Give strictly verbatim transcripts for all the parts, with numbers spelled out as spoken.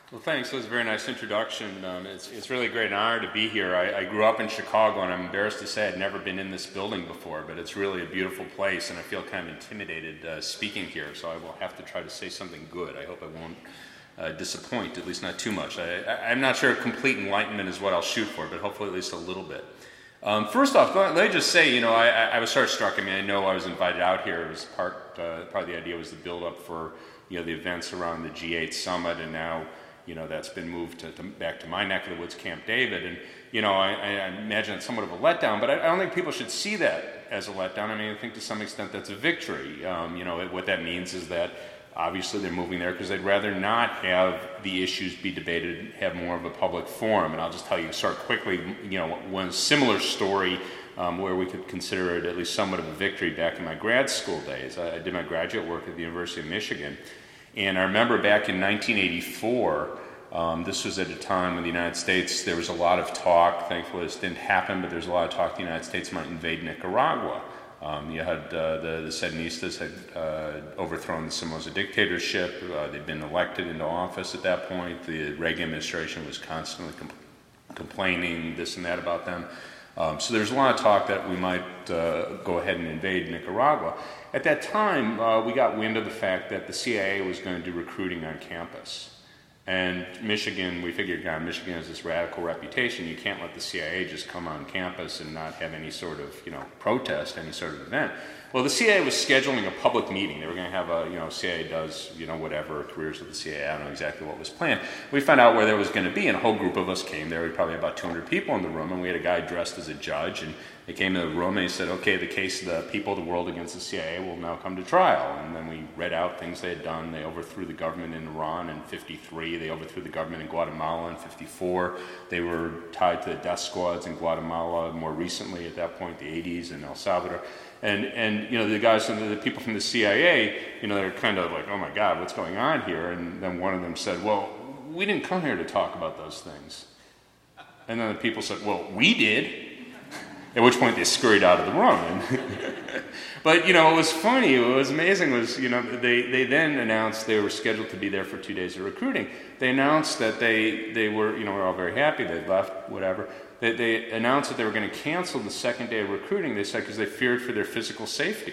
Well, thanks. That was a very nice introduction. Um, it's, it's really a great honor to be here. I, I grew up in Chicago, and I'm embarrassed to say I'd never been in this building before, but it's really a beautiful place, and I feel kind of intimidated uh, speaking here, so I will have to try to say something good. I hope I won't uh, disappoint, at least not too much. I, I, I'm not sure complete enlightenment is what I'll shoot for, but hopefully at least a little bit. Um, first off, let me just say, you know, I, I was sort of struck. I mean, I know I was invited out here. It was part, uh, part of the idea was the build-up for, you know, the events around the G eight summit, and now, you know, that's been moved to, to, back to my neck of the woods, Camp David. And, you know, I, I imagine it's somewhat of a letdown, but I, I don't think people should see that as a letdown. I mean, I think to some extent that's a victory. Um, you know, it, what that means is that obviously they're moving there because they'd rather not have the issues be debated, have more of a public forum. And I'll just tell you sort of quickly, you know, one similar story um, where we could consider it at least somewhat of a victory back in my grad school days. I, I did my graduate work at the University of Michigan. And I remember back in nineteen eighty-four, um, this was at a time when the United States, there was a lot of talk, thankfully this didn't happen, but there was a lot of talk the United States might invade Nicaragua. Um, you had uh, the, the Sandinistas had uh, overthrown the Somoza dictatorship. Uh, they'd been elected into office at that point. The Reagan administration was constantly com- complaining this and that about them. Um, so there's a lot of talk that we might uh, go ahead and invade Nicaragua. At that time, uh, we got wind of the fact that the C I A was going to do recruiting on campus. And Michigan, we figured, God, Michigan has this radical reputation. You can't let the C I A just come on campus and not have any sort of, you know, protest, any sort of event. Well, the C I A was scheduling a public meeting. They were going to have a, you know, C I A does, you know, whatever, careers with the C I A. I don't know exactly what was planned. We found out where there was going to be, and a whole group of us came there. We probably had about two hundred people in the room, and we had a guy dressed as a judge, and they came to the room and he said, okay, the case of the people of the world against the C I A will now come to trial. And then we read out things they had done. They overthrew the government in Iran in fifty-three. They overthrew the government in Guatemala in fifty-four. They were tied to the death squads in Guatemala more recently, at that point, the eighties, in El Salvador. And, and you know, the guys, the people from the C I A, you know, they're kind of like, oh my God, what's going on here? And then one of them said, well, we didn't come here to talk about those things. And then the people said, well, we did. At which point they scurried out of the room. But, you know, what was funny, what was amazing was, you know, they, they then announced they were scheduled to be there for two days of recruiting. They announced that they, they were, you know, we're all very happy, they left, whatever. They, they announced that they were going to cancel the second day of recruiting, they said, because they feared for their physical safety.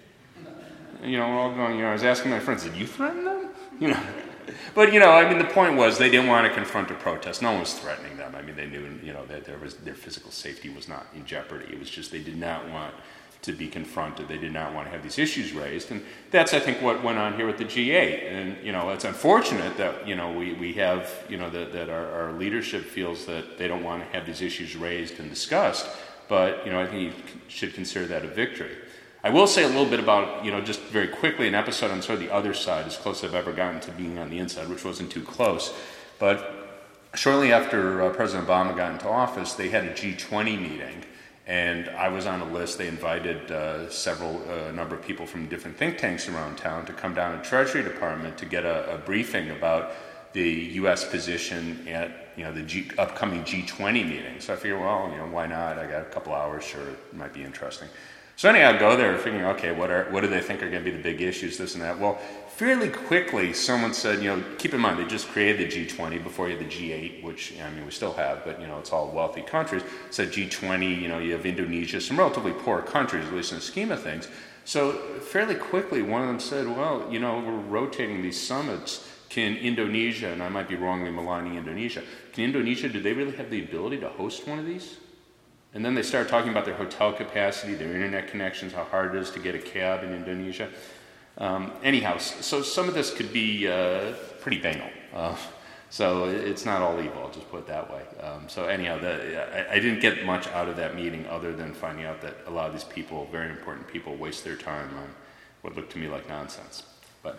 And, you know, we're all going, you know, I was asking my friends, did you threaten them? You know. But, you know, I mean, the point was they didn't want to confront a protest. No one was threatening them. I mean, they knew, you know, that there was, their physical safety was not in jeopardy. It was just they did not want to be confronted. They did not want to have these issues raised. And that's, I think, what went on here with the G eight. And, you know, it's unfortunate that, you know, we, we have, you know, that, that our, our leadership feels that they don't want to have these issues raised and discussed. But, you know, I think you should consider that a victory. I will say a little bit about, you know, just very quickly, an episode on sort of the other side, as close as I've ever gotten to being on the inside, which wasn't too close. But shortly after uh, President Obama got into office, they had a G twenty meeting, and I was on a list. They invited uh, several, a uh, number of people from different think tanks around town to come down to the Treasury Department to get a, a briefing about the U S position at, you know, the G, upcoming G twenty meeting. So I figured, well, you know, why not? I got a couple hours, sure, it might be interesting. So anyhow, I go there thinking, okay, what are what do they think are going to be the big issues, this and that? Well, fairly quickly, someone said, you know, keep in mind, they just created the G twenty before you had the G eight, which, I mean, we still have, but, you know, it's all wealthy countries. So G twenty, you know, you have Indonesia, some relatively poor countries, at least in the scheme of things. So fairly quickly, one of them said, well, you know, we're rotating these summits. Can Indonesia, and I might be wrongly maligning Indonesia, can Indonesia, do they really have the ability to host one of these? And then they started talking about their hotel capacity, their internet connections, how hard it is to get a cab in Indonesia. Um, anyhow, so some of this could be uh, pretty banal. Uh, so it's not all evil, I'll just put it that way. Um, so anyhow, the, I, I didn't get much out of that meeting other than finding out that a lot of these people, very important people, waste their time on what looked to me like nonsense. But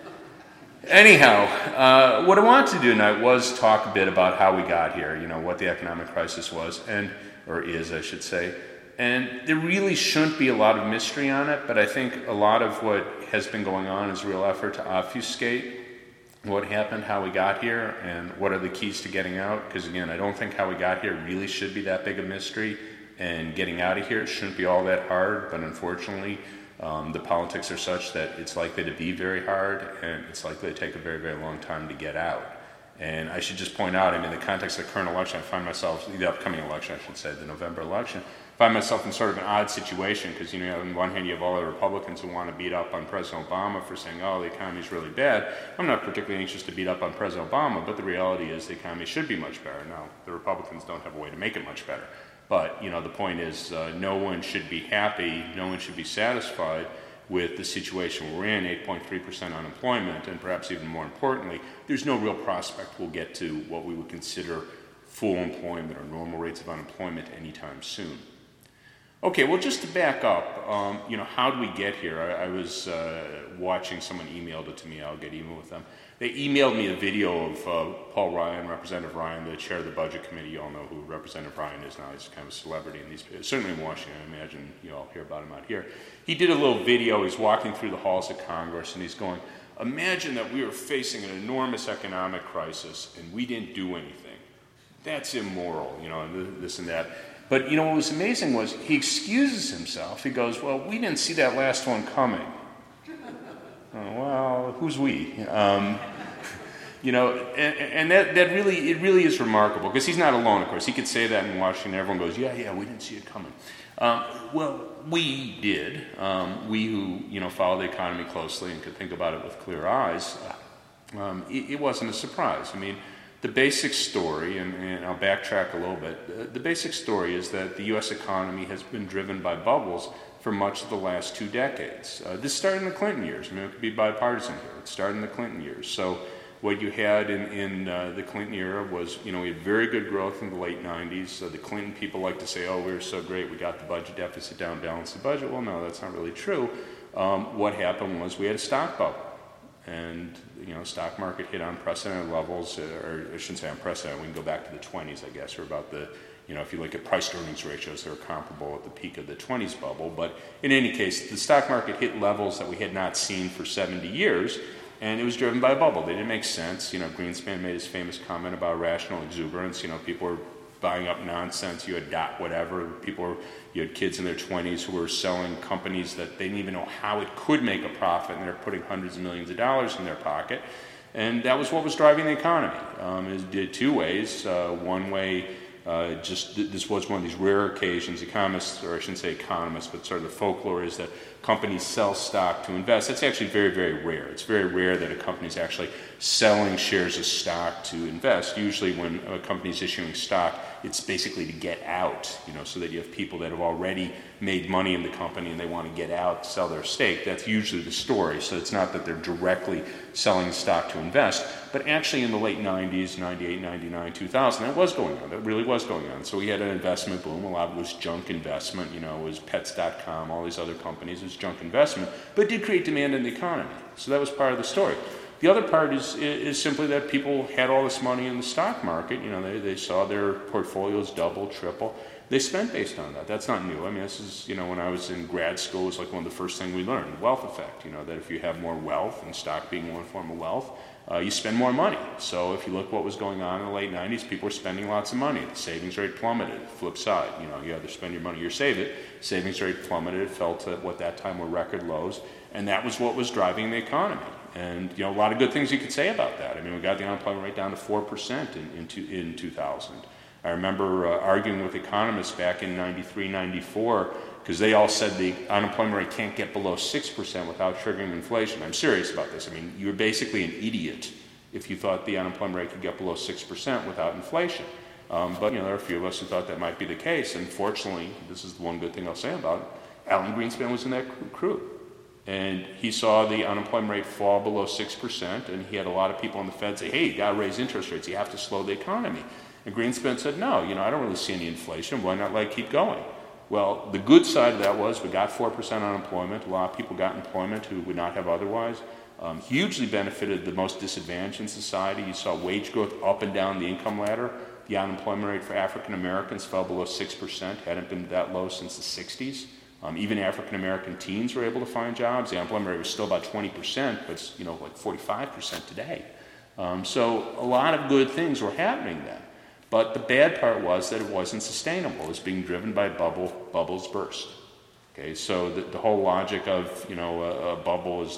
anyhow, uh, what I wanted to do tonight was talk a bit about how we got here, you know, what the economic crisis was, and or is, I should say. And there really shouldn't be a lot of mystery on it, but I think a lot of what has been going on is a real effort to obfuscate what happened, how we got here, and what are the keys to getting out. Because again, I don't think how we got here really should be that big a mystery, and getting out of here shouldn't be all that hard, but unfortunately, um, the politics are such that it's likely to be very hard, and it's likely to take a very, very long time to get out. And I should just point out, I mean, in the context of the current election, I find myself, the upcoming election, I should say, the November election, I find myself in sort of an odd situation because, you know, on one hand, you have all the Republicans who want to beat up on President Obama for saying, oh, the economy's really bad. I'm not particularly anxious to beat up on President Obama, but the reality is the economy should be much better. Now, the Republicans don't have a way to make it much better. But, you know, the point is uh, no one should be happy, no one should be satisfied with the situation we're in, eight point three percent unemployment, and perhaps even more importantly, there's no real prospect we'll get to what we would consider full employment or normal rates of unemployment anytime soon. Okay, well, just to back up, um, you know, how did we get here? I, I was uh, watching, someone emailed it to me, I'll get email with them. They emailed me a video of uh, Paul Ryan, Representative Ryan, the chair of the Budget Committee. You all know who Representative Ryan is now. He's kind of a celebrity in these, certainly in Washington. I imagine you all hear about him out here. He did a little video. He's walking through the halls of Congress, and he's going, imagine that we were facing an enormous economic crisis, and we didn't do anything. That's immoral, you know, this and that. But, you know, what was amazing was he excuses himself. He goes, well, we didn't see that last one coming. Oh, well, who's we? Um, you know, and, and that, that really, it really is remarkable, because he's not alone, of course. He could say that in Washington. Everyone goes, yeah, yeah, we didn't see it coming. Um, well, we did. Um, we who, you know, follow the economy closely and could think about it with clear eyes, um, it, it wasn't a surprise. I mean, the basic story, and, and I'll backtrack a little bit, the, the basic story is that the U S economy has been driven by bubbles for much of the last two decades. Uh, this started in the Clinton years. I mean, it could be bipartisan here. It started in the Clinton years. So what you had in, in uh, the Clinton era was, you know, we had very good growth in the late nineties. So the Clinton people like to say, oh, we were so great, we got the budget deficit down, balanced the budget. Well, no, that's not really true. Um, what happened was we had a stock bubble. And, you know, stock market hit unprecedented levels, or I shouldn't say unprecedented, we can go back to the twenties, I guess, or about the, you know, if you look at price-to-earnings ratios, they're comparable at the peak of the twenties bubble. But in any case, the stock market hit levels that we had not seen for seventy years, and it was driven by a bubble. They didn't make sense. You know, Greenspan made his famous comment about rational exuberance. You know, people were buying up nonsense. You had dot whatever. People were, you had kids in their twenties who were selling companies that they didn't even know how it could make a profit, and they're putting hundreds of millions of dollars in their pocket. And that was what was driving the economy. Um, it did two ways. Uh, one way, uh, just th- this was one of these rare occasions. Economists, or I shouldn't say economists, but sort of the folklore is that companies sell stock to invest. That's actually very, very rare. It's very rare that a company is actually selling shares of stock to invest. Usually when a company is issuing stock, it's basically to get out, you know, so that you have people that have already made money in the company and they want to get out, sell their stake. That's usually the story. So it's not that they're directly selling stock to invest, but actually in the late nineties, ninety-eight, ninety-nine, two thousand, that was going on. That really was going on. So we had an investment boom. A lot of it was junk investment, you know, it was pets dot com, all these other companies. It was junk investment, but it did create demand in the economy. So that was part of the story. The other part is, is simply that people had all this money in the stock market. You know, they, they saw their portfolios double, triple. They spent based on that. That's not new. I mean, this is, you know, when I was in grad school, it was like one of the first things we learned, the wealth effect. You know, that if you have more wealth, and stock being one form of wealth, uh, you spend more money. So if you look what was going on in the late nineties, people were spending lots of money. The savings rate plummeted. Flip side, you know, you either spend your money or save it. Savings rate plummeted, fell to what that time were record lows, and that was what was driving the economy. And, you know, a lot of good things you could say about that. I mean, we got the unemployment rate down to four percent in, in, two, in two thousand. I remember uh, arguing with economists back in ninety-three, ninety-four, because they all said the unemployment rate can't get below six percent without triggering inflation. I'm serious about this. I mean, you were basically an idiot if you thought the unemployment rate could get below six percent without inflation. Um, but, you know, there are a few of us who thought that might be the case. And fortunately, this is the one good thing I'll say about it, Alan Greenspan was in that crew. And he saw the unemployment rate fall below six percent, and he had a lot of people on the Fed say, hey, you got to raise interest rates. You have to slow the economy. And Greenspan said, no, you know, I don't really see any inflation. Why not let it keep going? Well, the good side of that was we got four percent unemployment. A lot of people got employment who would not have otherwise. Um, hugely benefited the most disadvantaged in society. You saw wage growth up and down the income ladder. The unemployment rate for African Americans fell below six percent. Hadn't been that low since the sixties. Um, even African-American teens were able to find jobs. The unemployment rate was still about twenty percent, but it's, you know, like forty-five percent today. Um, so a lot of good things were happening then. But the bad part was that it wasn't sustainable. It was being driven by bubble, bubbles burst. Okay, so the, the whole logic of, you know, a, a bubble is that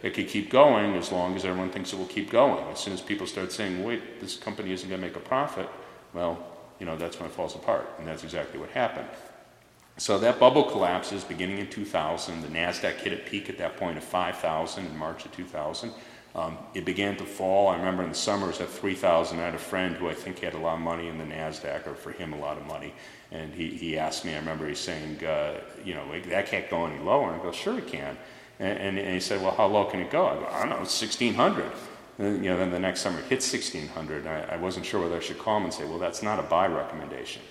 it could keep going as long as everyone thinks it will keep going. As soon as people start saying, wait, this company isn't going to make a profit, well, you know, that's when it falls apart. And that's exactly what happened. So that bubble collapses beginning in two thousand. The NASDAQ hit a peak at that point of five thousand in March of two thousand. Um, it began to fall. I remember in the summer it was at three thousand. I had a friend who I think had a lot of money in the NASDAQ, or for him a lot of money. And he, he asked me, I remember he's saying, uh, you know, that can't go any lower. And I go, sure it can. And, and, and he said, well, how low can it go? I go, I don't know, sixteen hundred. And, you know, then the next summer it hit sixteen hundred. I, I wasn't sure whether I should call him and say, well, that's not a buy recommendation.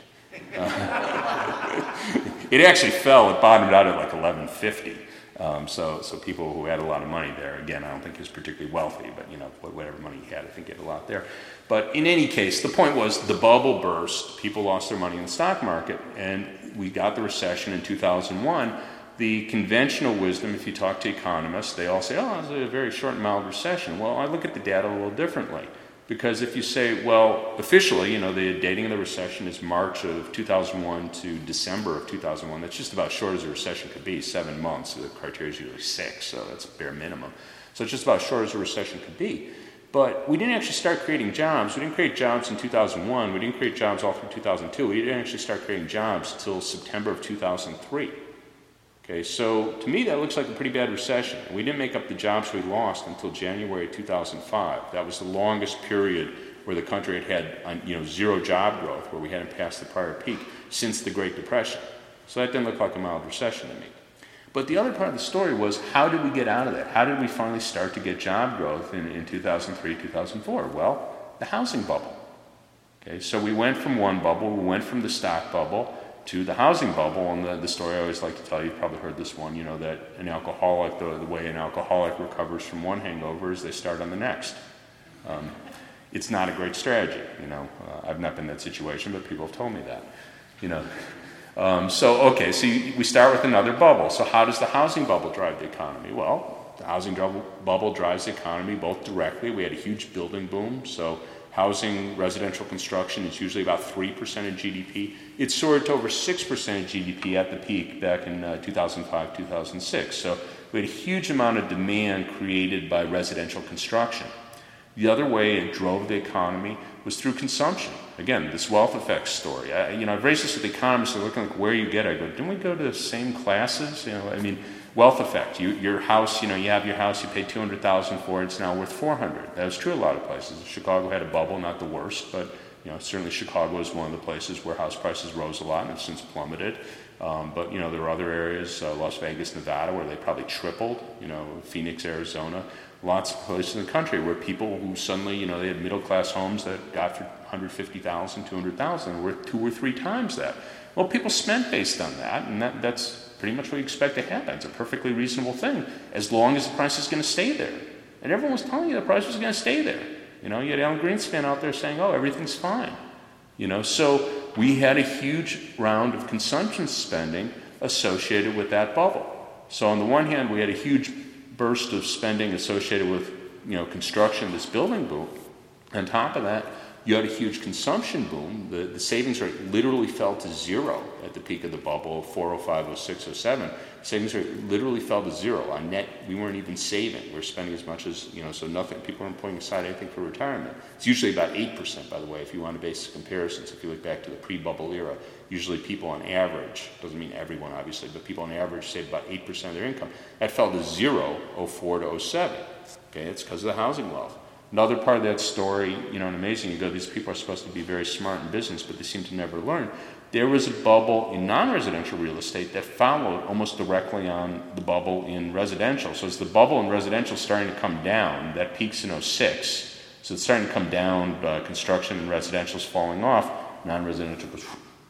Uh, it actually fell. It bottomed out at like eleven fifty. Um, so, so people who had a lot of money there, again, I don't think he was particularly wealthy, but you know, whatever money he had, I think he had a lot there. But in any case, the point was the bubble burst. People lost their money in the stock market, and we got the recession in two thousand one. The conventional wisdom, if you talk to economists, they all say, oh, it's a very short and mild recession. Well, I look at the data a little differently. Because if you say, well, officially, you know, the dating of the recession is March of two thousand one to December of two thousand one. That's just about as short as a recession could be, seven months. The criteria is usually six, so that's bare minimum. So it's just about as short as a recession could be. But we didn't actually start creating jobs. We didn't create jobs in two thousand one. We didn't create jobs all through two thousand two. We didn't actually start creating jobs until September of two thousand three. Okay, so to me that looks like a pretty bad recession. We didn't make up the jobs we lost until January two thousand five. That was the longest period where the country had had you know, zero job growth, where we hadn't passed the prior peak since the Great Depression. So that didn't look like a mild recession to me. But the other part of the story was, how did we get out of that? How did we finally start to get job growth in, in two thousand three, two thousand four? Well, the housing bubble. Okay, so we went from one bubble, we went from the stock bubble to the housing bubble. And the, the story I always like to tell, you've probably heard this one, you know, that an alcoholic, the, the way an alcoholic recovers from one hangover is they start on the next. Um, it's not a great strategy, you know. Uh, I've not been in that situation, but people have told me that, you know. Um, so, okay, so you, we start with another bubble. So how does the housing bubble drive the economy? Well, the housing bubble, bubble drives the economy both directly. We had a huge building boom, so housing, residential construction is usually about three percent of G D P. It soared to over six percent of G D P at the peak back in uh, two thousand five, two thousand six. So we had a huge amount of demand created by residential construction. The other way it drove the economy was through consumption. Again, this wealth effect story. I, you know, I've raised this with economists. They're looking like where you get it. I go, didn't we go to the same classes? You know, I mean, wealth effect. You, your house, you know, you have your house, you pay two hundred thousand dollars for it, it's now worth four hundred thousand dollars. That was true a lot of places. Chicago had a bubble, not the worst, but you know, certainly Chicago is one of the places where house prices rose a lot and have since plummeted. Um, but you know, there are other areas, uh, Las Vegas, Nevada, where they probably tripled. You know, Phoenix, Arizona, lots of places in the country where people who suddenly, you know, they had middle-class homes that got for one hundred fifty thousand dollars, two hundred thousand dollars, worth two or three times that. Well, people spent based on that, and that, that's pretty much what you expect to happen. It's a perfectly reasonable thing, as long as the price is going to stay there. And everyone was telling you the price was going to stay there. You know, you had Alan Greenspan out there saying, oh, everything's fine. You know, so we had a huge round of consumption spending associated with that bubble. So on the one hand, we had a huge burst of spending associated with, you know, construction, this building boom. On top of that, you had a huge consumption boom. The, the savings rate literally fell to zero at the peak of the bubble, four oh five, oh six, oh seven. Savings rate literally fell to zero. On net, we weren't even saving. We were spending as much as, you know, so nothing. People weren't putting aside anything for retirement. It's usually about eight percent, by the way, if you want to base comparisons. If you look back to the pre-bubble era, usually people on average, doesn't mean everyone obviously, but people on average save about eight percent of their income. That fell to zero, oh four to oh seven. Okay, it's because of the housing wealth. Another part of that story, you know, and amazing, you go, these people are supposed to be very smart in business, but they seem to never learn. There was a bubble in non-residential real estate that followed almost directly on the bubble in residential. So as the bubble in residential is starting to come down, that peaks in oh six, so it's starting to come down, uh, construction and residential is falling off, non-residential goes.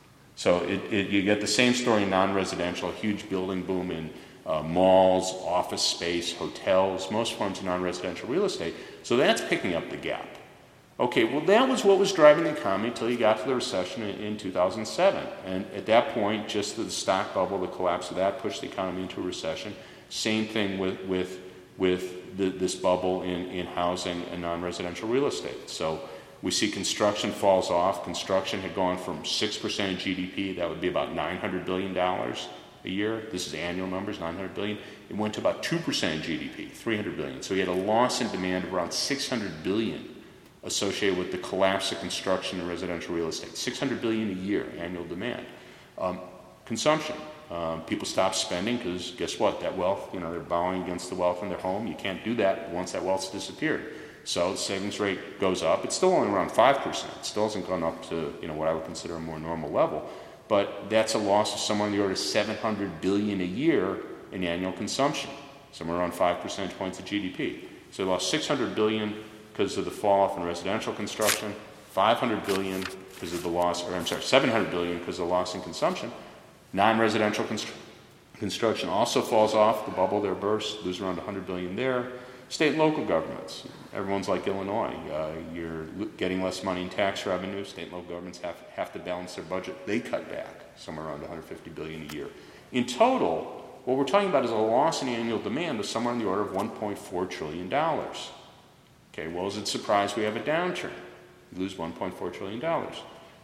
So it, it, you get the same story in non-residential, a huge building boom in uh, malls, office space, hotels, most forms of non-residential real estate. So that's picking up the gap. Okay, well, that was what was driving the economy until you got to the recession in, in two thousand seven. And at that point, just the stock bubble, the collapse of that pushed the economy into a recession. Same thing with, with, with the, this bubble in, in housing and non-residential real estate. So we see construction falls off. Construction had gone from six percent of G D P, that would be about nine hundred billion dollars, a year. This is annual numbers, nine hundred billion dollars. It went to about two percent of G D P, three hundred billion dollars. So you had a loss in demand of around six hundred billion dollars associated with the collapse of construction and residential real estate. six hundred billion dollars a year, annual demand. Um, consumption. Um, people stop spending because guess what? That wealth, you know, they're borrowing against the wealth in their home. You can't do that once that wealth's disappeared. So the savings rate goes up. It's still only around five percent. It still hasn't gone up to, you know, what I would consider a more normal level. But that's a loss of somewhere in the order of seven hundred billion dollars a year in annual consumption, somewhere around five percentage points of G D P. So they lost six hundred billion dollars because of the fall off in residential construction, five hundred billion dollars because of the loss, or I'm sorry, seven hundred billion dollars because of the loss in consumption. Non-residential constr- construction also falls off. The bubble there bursts, lose around one hundred billion dollars there. State and local governments. Everyone's like Illinois. Uh, you're getting less money in tax revenue. State and local governments have, have to balance their budget. They cut back somewhere around one hundred fifty billion dollars a year. In total, what we're talking about is a loss in annual demand of somewhere in the order of one point four trillion dollars. Okay, well, is it surprised we have a downturn? You lose one point four trillion dollars.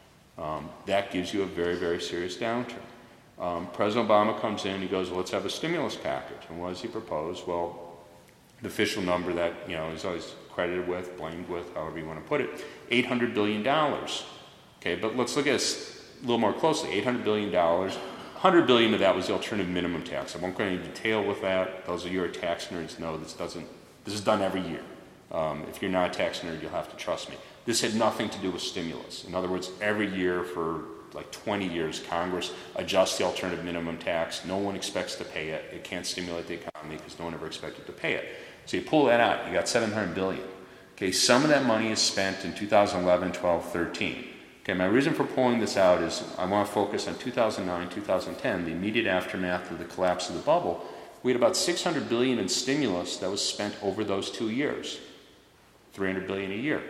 Um, that gives you a very, very serious downturn. Um, President Obama comes in, he goes, well, let's have a stimulus package. And what does he propose? Well, the official number that, you know, is always credited with, blamed with, however you want to put it, eight hundred billion dollars. Okay, but let's look at this a little more closely. eight hundred billion dollars. one hundred billion dollars of that was the alternative minimum tax. I won't go into detail with that. Those of you who are tax nerds know this doesn't, this is done every year. Um, if you're not a tax nerd, you'll have to trust me. This had nothing to do with stimulus. In other words, every year for like twenty years, Congress adjusts the alternative minimum tax. No one expects to pay it. It can't stimulate the economy because no one ever expected to pay it. So you pull that out, you got seven hundred billion dollars. Okay, some of that money is spent in two thousand eleven, twelve, thirteen. Okay, my reason for pulling this out is I want to focus on two thousand nine, two thousand ten, the immediate aftermath of the collapse of the bubble. We had about six hundred billion dollars in stimulus that was spent over those two years, three hundred billion dollars a year.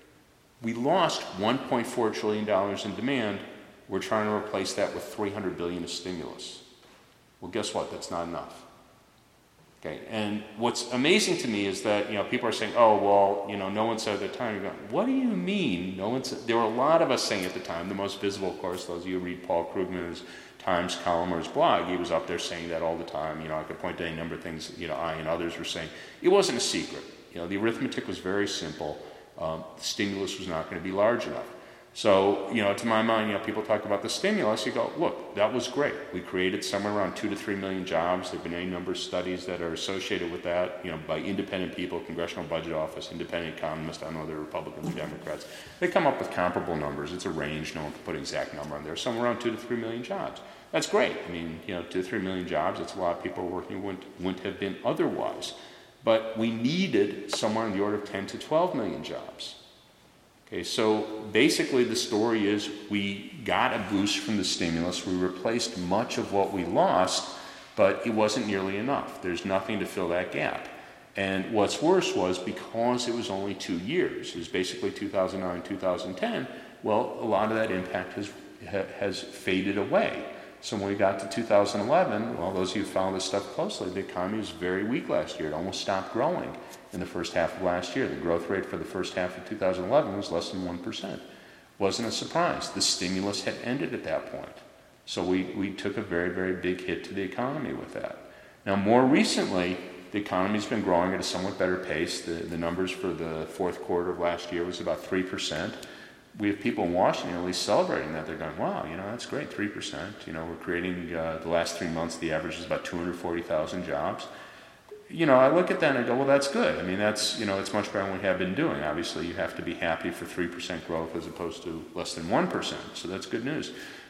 We lost one point four trillion dollars in demand. We're trying to replace that with three hundred billion dollars of stimulus. Well, guess what? That's not enough. Okay, and what's amazing to me is that, you know, people are saying, oh, well, you know, no one said at the time. You're going, what do you mean? No one said. There were a lot of us saying at the time, the most visible, of course, those of you who read Paul Krugman's Times column or his blog, he was up there saying that all the time. You know, I could point to any number of things, you know, I and others were saying. It wasn't a secret. You know, the arithmetic was very simple. Um, the stimulus was not going to be large enough. So, you know, to my mind, you know, people talk about the stimulus, you go, look, that was great. We created somewhere around two to three million jobs. There have been any number of studies that are associated with that, you know, by independent people, Congressional Budget Office, independent economists, I don't know if they're Republicans or Democrats. They come up with comparable numbers. It's a range. No one can put an exact number on there. Somewhere around two to three million jobs. That's great. I mean, you know, two to three million jobs, that's a lot of people working who wouldn't, wouldn't have been otherwise. But we needed somewhere in the order of ten to twelve million jobs. Okay, so basically the story is we got a boost from the stimulus. We replaced much of what we lost, but it wasn't nearly enough. There's nothing to fill that gap. And what's worse was because it was only two years, it was basically two thousand nine, two thousand ten, well, a lot of that impact has, has faded away. So when we got to two thousand eleven, well, those of you who follow this stuff closely, the economy was very weak last year. It almost stopped growing in the first half of last year. The growth rate for the first half of two thousand eleven was less than one percent. Wasn't a surprise. The stimulus had ended at that point. So we, we took a very, very big hit to the economy with that. Now, more recently, the economy's been growing at a somewhat better pace. The, the numbers for the fourth quarter of last year was about three percent. We have people in Washington at least celebrating that. They're going, wow, you know, that's great, three percent. You know, we're creating, uh, the last three months, the average is about two hundred forty thousand jobs. You know, I look at that and I go, well, that's good. I mean, that's, you know, it's much better than we have been doing. Obviously, you have to be happy for three percent growth as opposed to less than one percent. So that's good news.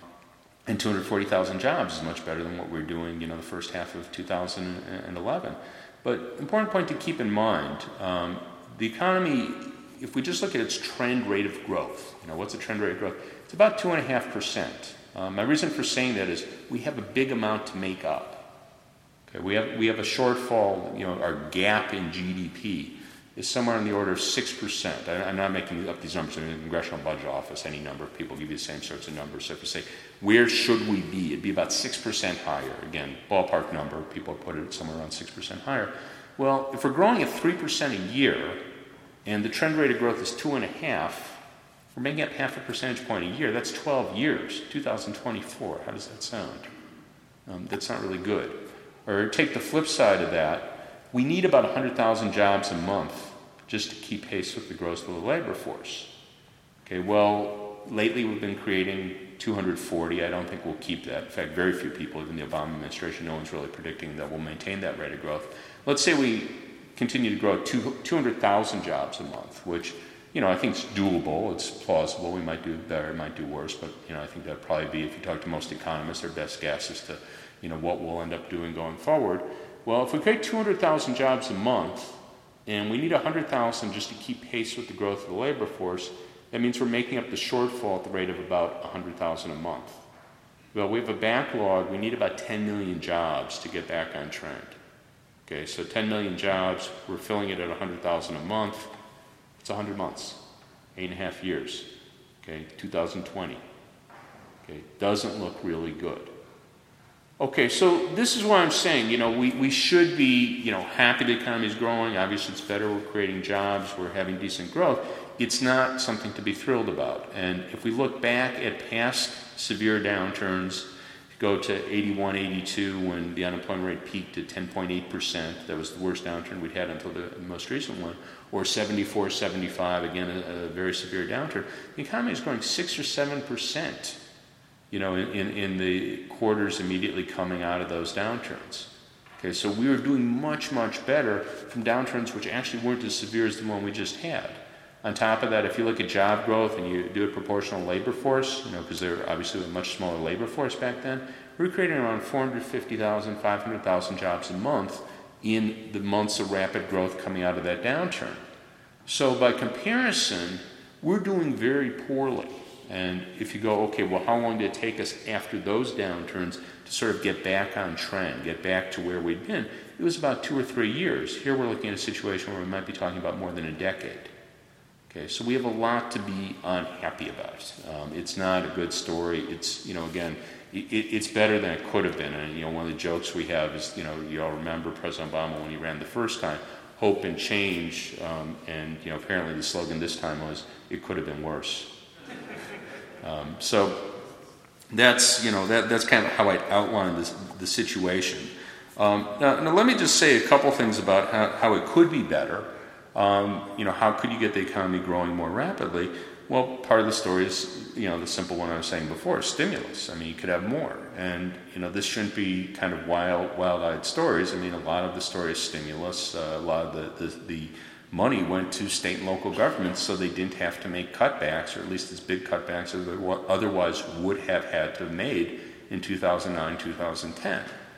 And two hundred forty thousand jobs is much better than what we were doing, you know, the first half of two thousand eleven. But important point to keep in mind, um, the economy, if we just look at its trend rate of growth, you know, what's the trend rate of growth? It's about two point five percent. Um, my reason for saying that is we have a big amount to make up. Okay, we have we have a shortfall, you know, our gap in G D P is somewhere in the order of six percent. I, I'm not making up these numbers in the Congressional Budget Office. Any number of people give you the same sorts of numbers. So if you say, where should we be? It'd be about six percent higher. Again, ballpark number. People put it somewhere around six percent higher. Well, if we're growing at three percent a year, and the trend rate of growth is two and a half, we're making up half a percentage point a year. That's twelve years, two thousand twenty-four. How does that sound? Um, that's not really good. Or take the flip side of that, we need about one hundred thousand jobs a month just to keep pace with the growth of the labor force. Okay, well, lately we've been creating two hundred forty. I don't think we'll keep that. In fact, very few people, even the Obama administration, no one's really predicting that we'll maintain that rate of growth. Let's say we continue to grow two hundred thousand jobs a month, which, you know, I think is doable. It's plausible. We might do better, might do worse, but, you know, I think that'd probably be, if you talk to most economists, their best guess as to, you know, what we'll end up doing going forward. Well, if we create two hundred thousand jobs a month, and we need one hundred thousand just to keep pace with the growth of the labor force, that means we're making up the shortfall at the rate of about one hundred thousand a month. Well, we have a backlog. We need about ten million jobs to get back on trend. Okay, so ten million jobs, we're filling it at one hundred thousand a month. It's one hundred months, eight and a half years. Okay, two thousand twenty. Okay, doesn't look really good. Okay, so this is why I'm saying, you know, we, we should be, you know, happy the economy is growing. Obviously, it's better. We're creating jobs. We're having decent growth. It's not something to be thrilled about. And if we look back at past severe downturns, go to eighty-one, eighty-two, when the unemployment rate peaked at ten point eight percent. That was the worst downturn we'd had until the most recent one. Or seventy-four, seventy-five, again, a, a very severe downturn. The economy is growing six or seven percent, you know, in, in, in the quarters immediately coming out of those downturns. Okay, so we were doing much, much better from downturns which actually weren't as severe as the one we just had. On top of that, if you look at job growth and you do a proportional labor force, you know, because they're obviously a much smaller labor force back then, we were creating around four hundred fifty thousand, five hundred thousand jobs a month in the months of rapid growth coming out of that downturn. So by comparison, we're doing very poorly. And if you go, okay, well, how long did it take us after those downturns to sort of get back on trend, get back to where we'd been? It was about two or three years. Here we're looking at a situation where we might be talking about more than a decade. Okay, so we have a lot to be unhappy about. Um, it's not a good story. It's, you know, again, it, it's better than it could have been. And, you know, one of the jokes we have is, you know, you all remember President Obama when he ran the first time, hope and change. Um, and, you know, apparently the slogan this time was, it could have been worse. Um, so that's, you know, that, that's kind of how I outlined this, the situation. Um, now, now, let me just say a couple things about how, how it could be better. Um, you know, how could you get the economy growing more rapidly? Well, part of the story is, you know, the simple one I was saying before, stimulus. I mean, you could have more. And, you know, this shouldn't be kind of wild, wild-eyed stories. I mean, a lot of the story is stimulus. Uh, a lot of the, the, the money went to state and local governments so they didn't have to make cutbacks, or at least as big cutbacks as they otherwise would have had to have made in two thousand nine, two thousand ten.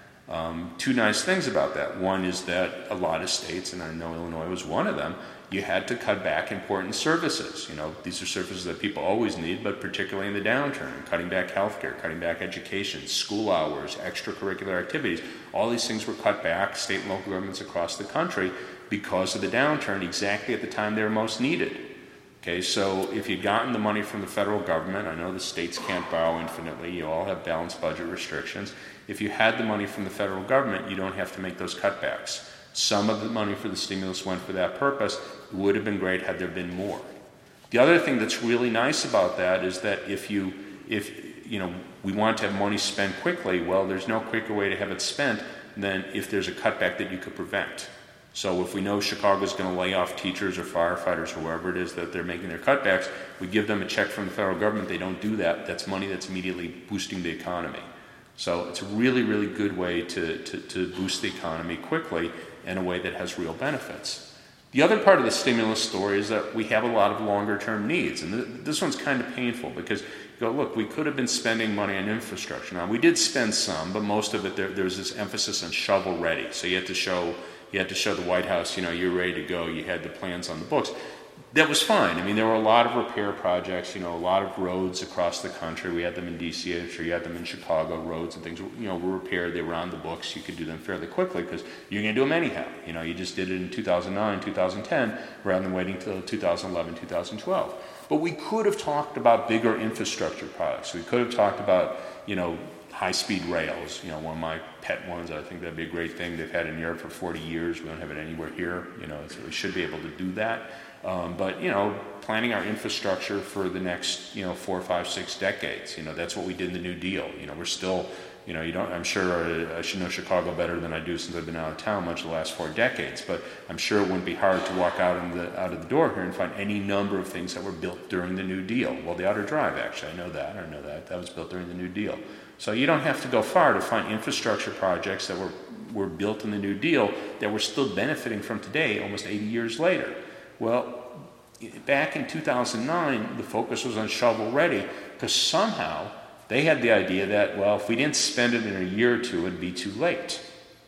Um, two nice things about that. One is that a lot of states, and I know Illinois was one of them, you had to cut back important services. You know, these are services that people always need, but particularly in the downturn, cutting back healthcare, cutting back education, school hours, extracurricular activities. All these things were cut back, state and local governments across the country, because of the downturn exactly at the time they were most needed. Okay, so if you'd gotten the money from the federal government, I know the states can't borrow infinitely, you all have balanced budget restrictions. If you had the money from the federal government, you don't have to make those cutbacks. Some of the money for the stimulus went for that purpose. It would have been great had there been more. The other thing that's really nice about that is that if you, if you know, we want to have money spent quickly, well, there's no quicker way to have it spent than if there's a cutback that you could prevent. So if we know Chicago's going to lay off teachers or firefighters or whoever it is that they're making their cutbacks, we give them a check from the federal government. They don't do that. That's money that's immediately boosting the economy. So it's a really, really good way to, to, to boost the economy quickly in a way that has real benefits. The other part of the stimulus story is that we have a lot of longer-term needs. And th- this one's kind of painful because you go, look, we could have been spending money on infrastructure. Now, we did spend some, but most of it, there, there was this emphasis on shovel-ready. So you had to show... You had to show the White House, you know, you're ready to go. You had the plans on the books. That was fine. I mean, there were a lot of repair projects, you know, a lot of roads across the country. We had them in D C, I'm sure you had them in Chicago, roads and things, you know, were repaired. They were on the books. You could do them fairly quickly because you're going to do them anyhow. You know, you just did it in two thousand nine, two thousand ten, rather than waiting until two thousand eleven, two thousand twelve. But we could have talked about bigger infrastructure products. We could have talked about, you know, high-speed rails, you know, one of my pet ones. I think that'd be a great thing. They've had it in Europe for forty years. We don't have it anywhere here, you know, so we should be able to do that. Um, but, you know, planning our infrastructure for the next, you know, four, five, six decades. You know, that's what we did in the New Deal. You know, we're still, you know, you don't, I'm sure I, I should know Chicago better than I do since I've been out of town much of the last four decades, but I'm sure it wouldn't be hard to walk out, in the, out of the door here and find any number of things that were built during the New Deal. Well, the Outer Drive, actually, I know that, I know that, that was built during the New Deal. So you don't have to go far to find infrastructure projects that were, were built in the New Deal that we're still benefiting from today, almost eighty years later. Well, back in two thousand nine, the focus was on shovel-ready because somehow they had the idea that, well, if we didn't spend it in a year or two, it'd be too late.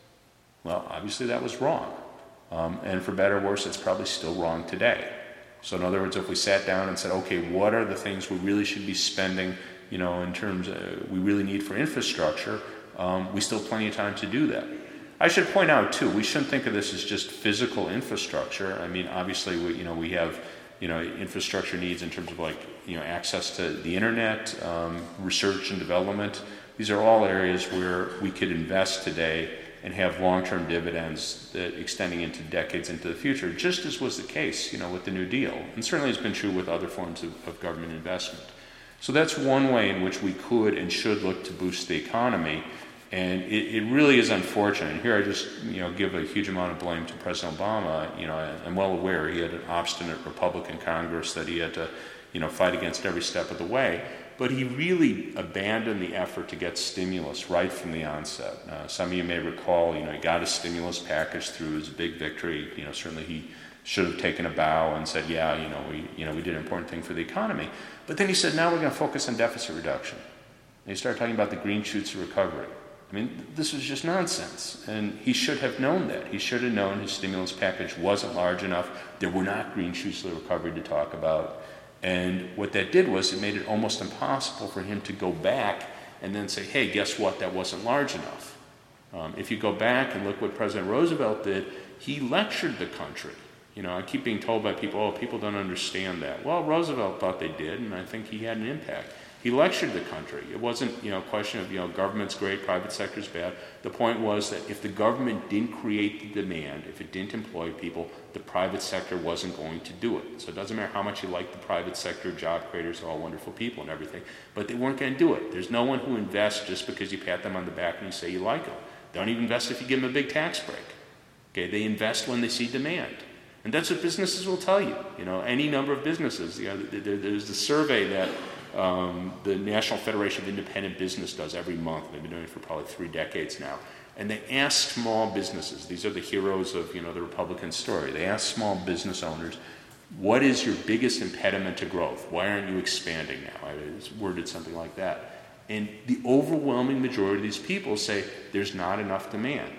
Well, obviously that was wrong. Um, and for better or worse, it's probably still wrong today. So in other words, if we sat down and said, okay, what are the things we really should be spending, you know, in terms of, we really need for infrastructure, um, we still have plenty of time to do that. I should point out, too, we shouldn't think of this as just physical infrastructure. I mean, obviously, we, you know, we have, you know, infrastructure needs in terms of, like, you know, access to the internet, um, research and development. These are all areas where we could invest today and have long-term dividends that extending into decades into the future, just as was the case, you know, with the New Deal, and certainly has been true with other forms of, of government investment. So that's one way in which we could and should look to boost the economy. And it, it really is unfortunate. And here I just, you know, give a huge amount of blame to President Obama. You know, I, I'm well aware he had an obstinate Republican Congress that he had to, you know, fight against every step of the way. But he really abandoned the effort to get stimulus right from the onset. Uh, some of you may recall, you know, he got a stimulus package through. It was a big victory. You know, certainly he should have taken a bow and said, yeah, you know, we, you know, we did an important thing for the economy. But then he said, now we're going to focus on deficit reduction. And he started talking about the green shoots of recovery. I mean, this was just nonsense, and he should have known that. He should have known his stimulus package wasn't large enough. There were not green shoots of recovery to talk about. And what that did was it made it almost impossible for him to go back and then say, hey, guess what, that wasn't large enough. Um, if you go back and look what President Roosevelt did, he lectured the country. You know, I keep being told by people, oh, people don't understand that. Well, Roosevelt thought they did, and I think he had an impact. He lectured the country. It wasn't, you know, a question of, you know, government's great, private sector's bad. The point was that if the government didn't create the demand, if it didn't employ people, the private sector wasn't going to do it. So it doesn't matter how much you like the private sector, job creators are all wonderful people and everything, but they weren't going to do it. There's no one who invests just because you pat them on the back and you say you like them. They don't even invest if you give them a big tax break. Okay, they invest when they see demand. And that's what businesses will tell you. You know, any number of businesses. You know, there's a survey that Um, the National Federation of Independent Business does every month. They've been doing it for probably three decades now. And they ask small businesses, these are the heroes of, you know, the Republican story. They ask small business owners, what is your biggest impediment to growth? Why aren't you expanding now? I worded something like that. And the overwhelming majority of these people say there's not enough demand.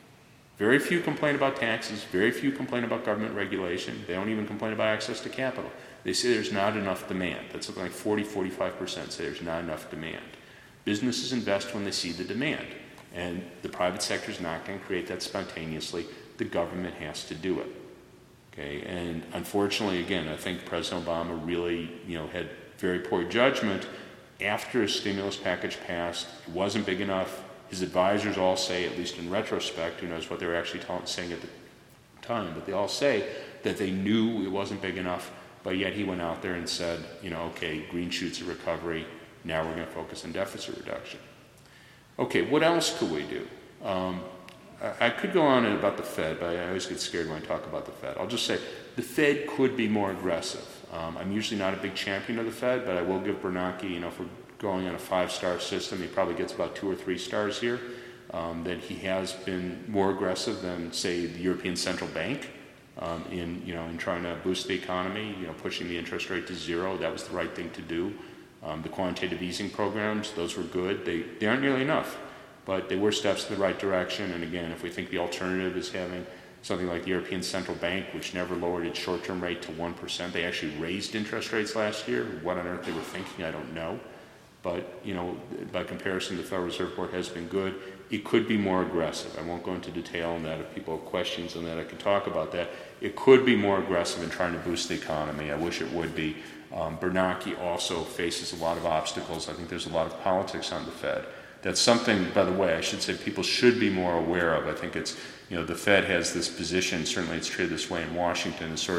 Very few complain about taxes. Very few complain about government regulation. They don't even complain about access to capital. They say there's not enough demand. That's something like forty, forty-five percent say there's not enough demand. Businesses invest when they see the demand. And the private sector is not going to create that spontaneously. The government has to do it. Okay, and unfortunately, again, I think President Obama really, you know, had very poor judgment. After a stimulus package passed, it wasn't big enough. His advisors all say, at least in retrospect, who knows what they were actually t- saying at the time, but they all say that they knew it wasn't big enough, but yet he went out there and said, you know, okay, green shoots of recovery, now we're going to focus on deficit reduction. Okay, what else could we do? Um, I, I could go on about the Fed, but I always get scared when I talk about the Fed. I'll just say the Fed could be more aggressive. Um, I'm usually not a big champion of the Fed, but I will give Bernanke, you know, for going on a five-star system, he probably gets about two or three stars here, um, that he has been more aggressive than, say, the European Central Bank um, in, you know, in trying to boost the economy, you know, pushing the interest rate to zero. That was the right thing to do. Um, the quantitative easing programs, those were good. They, they aren't nearly enough, but they were steps in the right direction. And again, if we think the alternative is having something like the European Central Bank, which never lowered its short-term rate to one percent, they actually raised interest rates last year. What on earth they were thinking, I don't know. But, you know, by comparison, the Federal Reserve Board has been good. It could be more aggressive. I won't go into detail on that. If people have questions on that, I can talk about that. It could be more aggressive in trying to boost the economy. I wish it would be. Um, Bernanke also faces a lot of obstacles. I think there's a lot of politics on the Fed. That's something, by the way, I should say people should be more aware of. I think it's, you know, the Fed has this position, certainly it's true this way in Washington, is sort of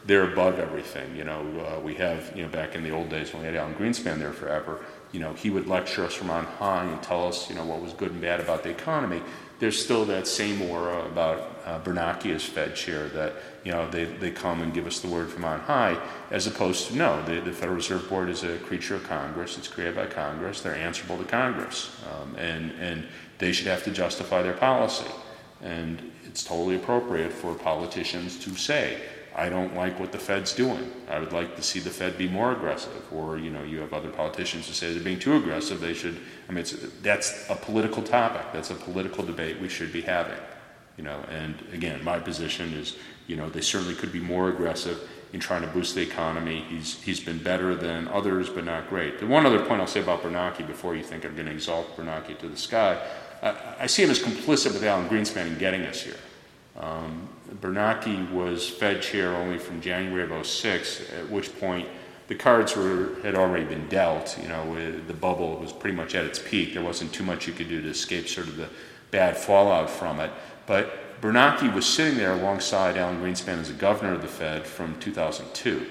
they're above everything. You know, uh, we have, you know, back in the old days when we had Alan Greenspan there forever, you know, he would lecture us from on high and tell us, you know, what was good and bad about the economy. There's still that same aura about uh, Bernanke as Fed chair that, you know, they, they come and give us the word from on high, as opposed to, no, the, the Federal Reserve Board is a creature of Congress. It's created by Congress. They're answerable to Congress. Um, and, and they should have to justify their policy. And it's totally appropriate for politicians to say, I don't like what the Fed's doing. I would like to see the Fed be more aggressive. Or, you know, you have other politicians who say they're being too aggressive. They should, I mean, it's, that's a political topic. That's a political debate we should be having. You know, and again, my position is, you know, they certainly could be more aggressive in trying to boost the economy. He's he's been better than others, but not great. The one other point I'll say about Bernanke before you think I'm going to exalt Bernanke to the sky, I, I see him as complicit with Alan Greenspan in getting us here. Um, Bernanke was Fed chair only from January of oh six, at which point the cards were had already been dealt. You know, the bubble was pretty much at its peak. There wasn't too much you could do to escape sort of the bad fallout from it. But Bernanke was sitting there alongside Alan Greenspan as a governor of the Fed from two thousand two.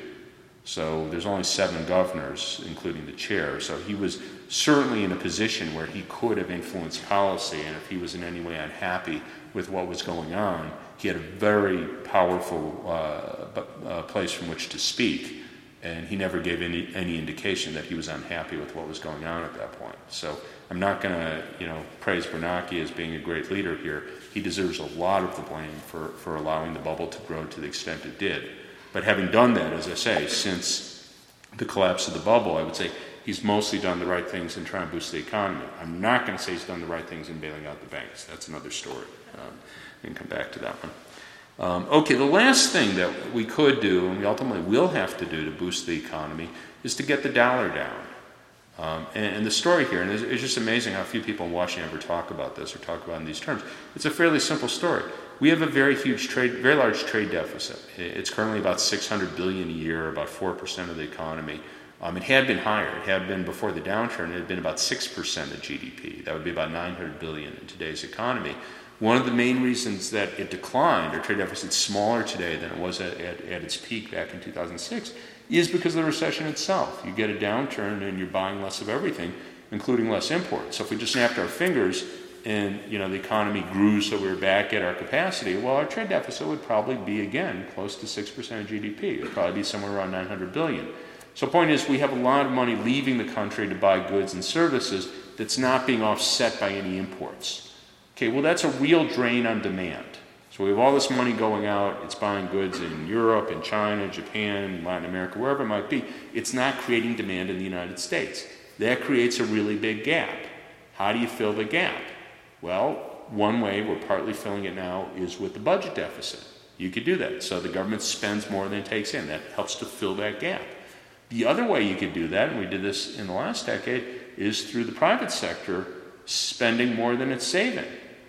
So there's only seven governors, including the chair. So he was certainly in a position where he could have influenced policy, and if he was in any way unhappy with what was going on, he had a very powerful uh, uh, place from which to speak, and he never gave any, any indication that he was unhappy with what was going on at that point. So I'm not going to, you know, praise Bernanke as being a great leader here. He deserves a lot of the blame for, for allowing the bubble to grow to the extent it did. But having done that, as I say, since the collapse of the bubble, I would say he's mostly done the right things in trying to boost the economy. I'm not going to say he's done the right things in bailing out the banks. That's another story. Um, we can come back to that one. Um, okay, the last thing that we could do, and we ultimately will have to do to boost the economy, is to get the dollar down. Um, and, and the story here, and it's, it's just amazing how few people in Washington ever talk about this or talk about it in these terms. It's a fairly simple story. We have a very huge trade, very large trade deficit. It's currently about six hundred billion dollars a year, about four percent of the economy. Um, it had been higher. It had been before the downturn. It had been about six percent of G D P. That would be about nine hundred billion dollars in today's economy. One of the main reasons that it declined, our trade deficit is smaller today than it was at, at, at its peak back in two thousand six, is because of the recession itself. You get a downturn and you're buying less of everything, including less imports. So if we just snapped our fingers and, you know, the economy grew so we were back at our capacity, well, our trade deficit would probably be, again, close to six percent of G D P. It would probably be somewhere around nine hundred billion dollars. So the point is, we have a lot of money leaving the country to buy goods and services that's not being offset by any imports. Okay, well, that's a real drain on demand. So we have all this money going out, it's buying goods in Europe, in China, Japan, Latin America, wherever it might be. It's not creating demand in the United States. That creates a really big gap. How do you fill the gap? Well, one way we're partly filling it now is with the budget deficit. You could do that. So the government spends more than it takes in. That helps to fill that gap. The other way you could do that, and we did this in the last decade, is through the private sector spending more than it's saving.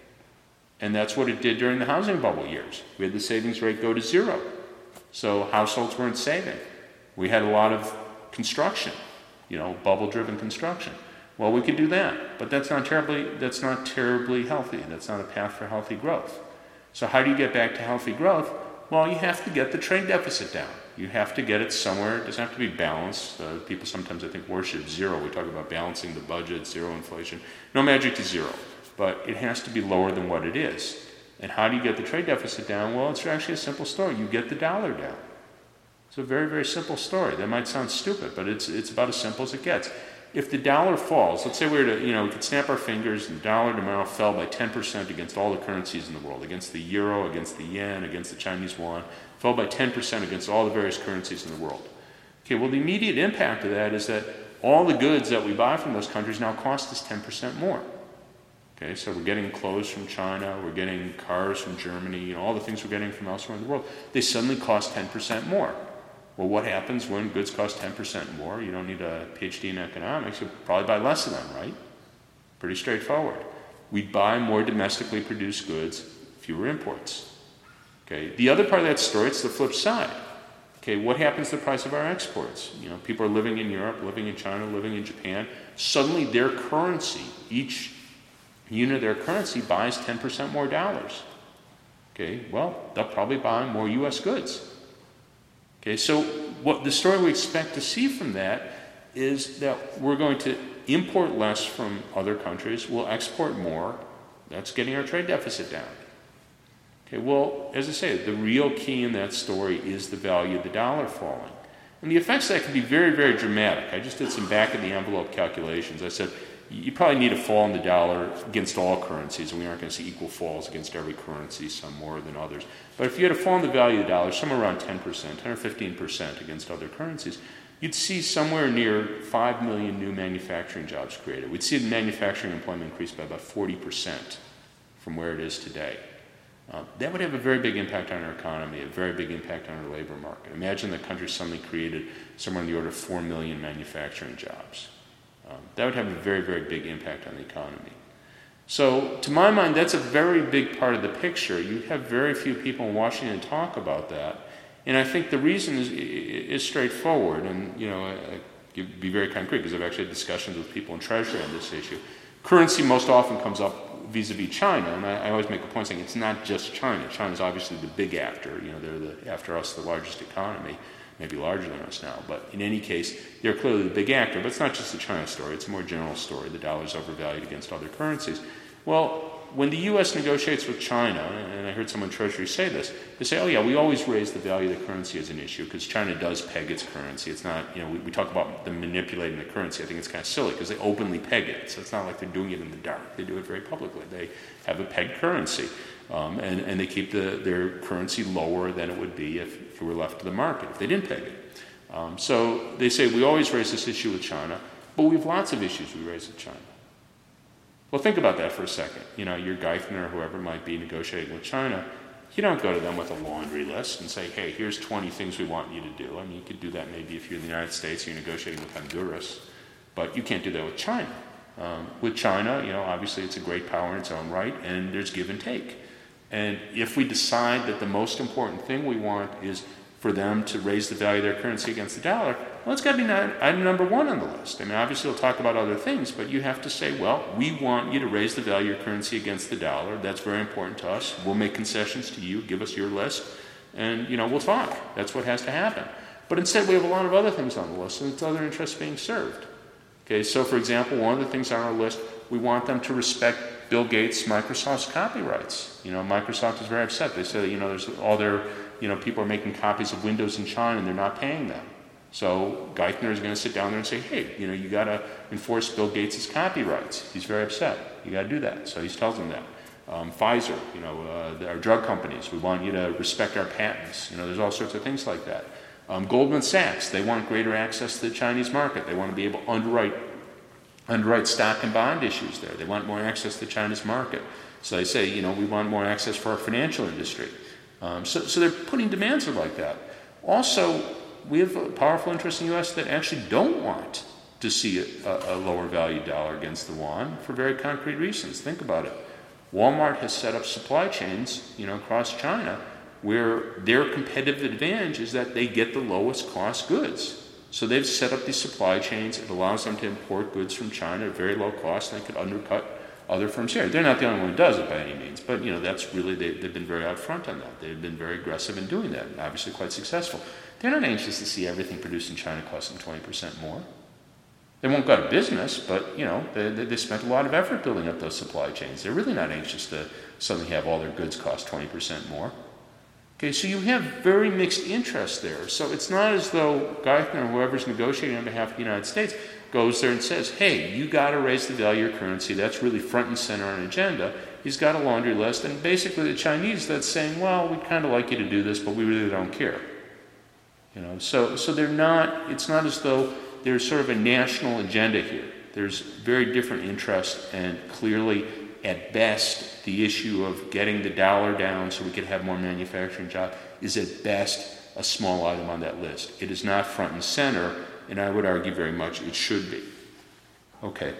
And that's what it did during the housing bubble years. We had the savings rate go to zero. So households weren't saving. We had a lot of construction, you know, bubble-driven construction. Well, we could do that, but that's not terribly that's not terribly healthy. That's not a path for healthy growth. So how do you get back to healthy growth? Well, you have to get the trade deficit down. You have to get it somewhere. It doesn't have to be balanced. Uh, people sometimes, I think, worship zero. We talk about balancing the budget, zero inflation. No magic to zero, but it has to be lower than what it is. And how do you get the trade deficit down? Well, it's actually a simple story. You get the dollar down. It's a very, very simple story. That might sound stupid, but it's it's about as simple as it gets. If the dollar falls, let's say we were to, you know, we could snap our fingers and the dollar tomorrow fell by ten percent against all the currencies in the world, against the euro, against the yen, against the Chinese yuan, fell by ten percent against all the various currencies in the world. Okay, well, the immediate impact of that is that all the goods that we buy from those countries now cost us ten percent more. Okay, so we're getting clothes from China, we're getting cars from Germany, you know, all the things we're getting from elsewhere in the world, they suddenly cost ten percent more. Well, what happens when goods cost ten percent more? You don't need a P H D in economics. You'll probably buy less of them, right? Pretty straightforward. We buy more domestically produced goods, fewer imports. Okay. The other part of that story, it's the flip side. Okay, what happens to the price of our exports? You know, people are living in Europe, living in China, living in Japan. Suddenly their currency, each unit of their currency buys ten percent more dollars. Okay, well, they'll probably buy more U S goods. Okay, so what the story we expect to see from that is that we're going to import less from other countries, we'll export more. That's getting our trade deficit down. Okay, well, as I say, the real key in that story is the value of the dollar falling. And the effects of that can be very, very dramatic. I just did some back-of-the-envelope calculations. I said, you probably need a fall in the dollar against all currencies, and we aren't going to see equal falls against every currency, some more than others. But if you had a fall in the value of the dollar, somewhere around ten percent, ten or fifteen percent against other currencies, you'd see somewhere near five million new manufacturing jobs created. We'd see the manufacturing employment increase by about forty percent from where it is today. Uh, that would have a very big impact on our economy, a very big impact on our labor market. Imagine the country suddenly created somewhere in the order of four million manufacturing jobs. Um, that would have a very, very big impact on the economy. So, to my mind, that's a very big part of the picture. You have very few people in Washington talk about that. And I think the reason is, is straightforward. And, you know, I, I be very concrete because I've actually had discussions with people in Treasury on this issue. Currency most often comes up vis-a-vis China, and I, I always make a point saying it's not just China. China's obviously the big actor. You know, they're the, after us, the largest economy, maybe larger than us now. But in any case, they're clearly the big actor. But it's not just a China story. It's a more general story. The dollar's overvalued against other currencies. Well, when the U S negotiates with China, and I heard someone in Treasury say this, they say, oh yeah, we always raise the value of the currency as an issue because China does peg its currency. It's not, you know, we, we talk about them manipulating the currency. I think it's kind of silly because they openly peg it. So it's not like they're doing it in the dark. They do it very publicly. They have a pegged currency, um, and, and they keep the, their currency lower than it would be if, if it were left to the market, if they didn't peg it. Um, so they say we always raise this issue with China, but we have lots of issues we raise with China. Well, think about that for a second. You know, your Geithner or whoever might be negotiating with China, you don't go to them with a laundry list and say, hey, here's twenty things we want you to do. I mean, you could do that maybe if you're in the United States, you're negotiating with Honduras, but you can't do that with China. Um, with China, you know, obviously it's a great power in its own right, and there's give and take. And if we decide that the most important thing we want is for them to raise the value of their currency against the dollar, well, it's got to be item number one on the list. I mean, obviously we'll talk about other things, but you have to say, well, we want you to raise the value of your currency against the dollar. That's very important to us. We'll make concessions to you. Give us your list, and, you know, we'll talk. That's what has to happen. But instead, we have a lot of other things on the list, and it's other interests being served. Okay, so, for example, one of the things on our list, we want them to respect Bill Gates' Microsoft's copyrights. You know, Microsoft is very upset. They say, you know, there's all their, you know, people are making copies of Windows in China and they're not paying them. So Geithner is going to sit down there and say, hey, you know, you got to enforce Bill Gates' copyrights. He's very upset. You got to do that. So he tells them that. Um, Pfizer, you know, uh, our drug companies, we want you to respect our patents. You know, there's all sorts of things like that. Um, Goldman Sachs, they want greater access to the Chinese market. They want to be able to underwrite underwrite stock and bond issues there. They want more access to the Chinese market. So they say, you know, we want more access for our financial industry. Um, so, so they're putting demands like that. Also, we have a powerful interest in the U S that actually don't want to see a, a lower value dollar against the yuan for very concrete reasons. Think about it. Walmart has set up supply chains, you know, across China where their competitive advantage is that they get the lowest cost goods. So they've set up these supply chains. It allows them to import goods from China at very low cost, and they could undercut other firms here. They're not the only one who does it by any means, but, you know, that's really, they, they've been very upfront on that. They've been very aggressive in doing that, and obviously quite successful. They're not anxious to see everything produced in China costing twenty percent more. They won't go out of business, but, you know, they, they, they spent a lot of effort building up those supply chains. They're really not anxious to suddenly have all their goods cost twenty percent more. Okay, so you have very mixed interests there. So it's not as though Geithner or whoever's negotiating on behalf of the United States goes there and says, hey, you got to raise the value of your currency. That's really front and center on the agenda. He's got a laundry list. And basically the Chinese, that's saying, well, we'd kind of like you to do this, but we really don't care. You know, so, so they're not, it's not as though there's sort of a national agenda here. There's very different interests, and clearly, at best, the issue of getting the dollar down so we could have more manufacturing jobs is at best a small item on that list. It is not front and center, and I would argue very much it should be. Okay.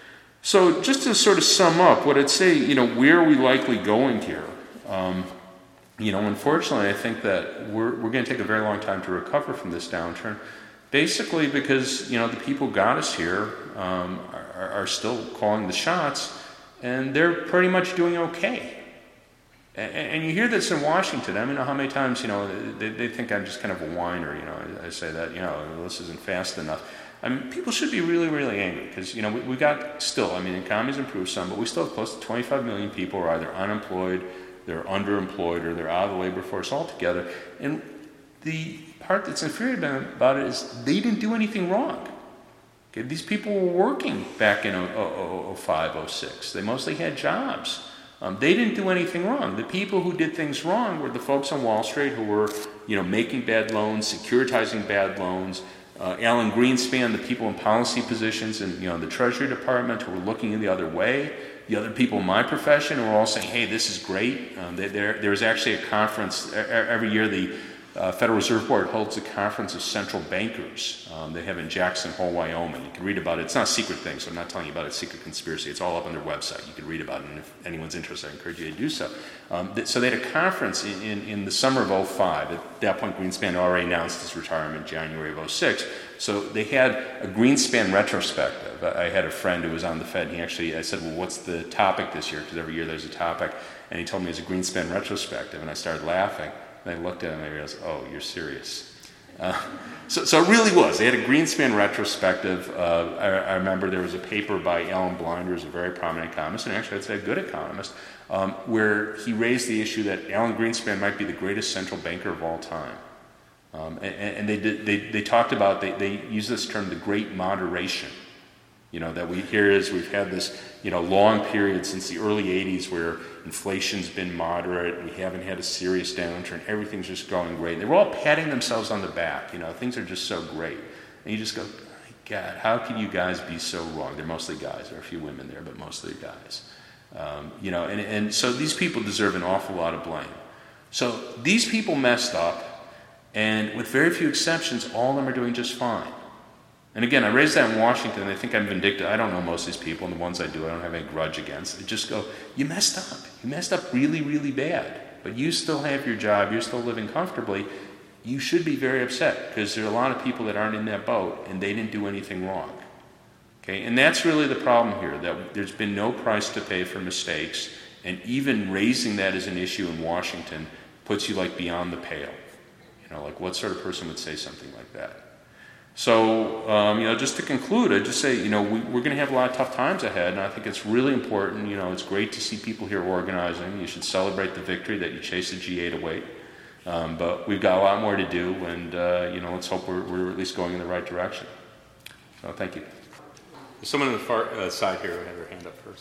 So just to sort of sum up, what I'd say, you know, where are we likely going here? Um, you know, unfortunately, I think that we're, we're going to take a very long time to recover from this downturn, basically because, you know, the people who got us here um, are, are still calling the shots, and they're pretty much doing okay. And, and you hear this in Washington. I don't know how many times, you know, they, they think I'm just kind of a whiner, you know, I, I say that, you know, this isn't fast enough. I mean, people should be really, really angry because, you know, we, we got still, I mean, the economy's improved some, but we still have close to twenty-five million people who are either unemployed, they're underemployed, or they're out of the labor force altogether. And the part that's infuriating about it is they didn't do anything wrong. Okay, these people were working back in oh five, oh six. They mostly had jobs. Um, they didn't do anything wrong. The people who did things wrong were the folks on Wall Street who were, you know, making bad loans, securitizing bad loans. Uh, Alan Greenspan, the people in policy positions in, you know, the Treasury Department who were looking in the other way. The other people in my profession who were all saying, "Hey, this is great." Um, they, there, there's actually a conference every year. The uh, Federal Reserve Board holds a conference of central bankers. Um, they have in Jackson Hole, Wyoming. You can read about it. It's not a secret thing, so I'm not telling you about a secret conspiracy. It's all up on their website. You can read about it, and if anyone's interested, I encourage you to do so. Um, th- so they had a conference in, in, in the summer of oh five. At that point, Greenspan already announced his retirement in January of oh six. So they had a Greenspan retrospective. I had a friend who was on the Fed, and he actually, I said, well, what's the topic this year? Because every year there's a topic. And he told me it's a Greenspan retrospective, and I started laughing. And I looked at him and I realized, oh, you're serious. Uh, so, so it really was. They had a Greenspan retrospective. Uh, I, I remember there was a paper by Alan Blinder, who's a very prominent economist, and actually I'd say a good economist, um, where he raised the issue that Alan Greenspan might be the greatest central banker of all time. Um, and, and they, did, they they talked about, they, they use this term, the great moderation. You know, that we hear is we've had this, you know, long period since the early eighties where inflation's been moderate, we haven't had a serious downturn, everything's just going great. They were all patting themselves on the back, you know, things are just so great. And you just go, my God, how can you guys be so wrong? They're mostly guys, there are a few women there, but mostly guys. Um, you know, and, and so these people deserve an awful lot of blame. So these people messed up, and with very few exceptions, all of them are doing just fine. And again, I raised that in Washington, and I think I'm vindictive. I don't know most of these people, and the ones I do, I don't have any grudge against. I just go, you messed up. You messed up really, really bad. But you still have your job. You're still living comfortably. You should be very upset, because there are a lot of people that aren't in that boat, and they didn't do anything wrong. Okay, and that's really the problem here, that there's been no price to pay for mistakes, and even raising that as an issue in Washington puts you like beyond the pale. You know, like what sort of person would say something like that? So, um, you know, just to conclude, I'd just say, you know, we, we're going to have a lot of tough times ahead, and I think it's really important. You know, it's great to see people here organizing. You should celebrate the victory that you chased the G eight oh eight. Um, but we've got a lot more to do, and, uh, you know, let's hope we're, we're at least going in the right direction. So, thank you. Someone on the far uh, side here had their hand up first.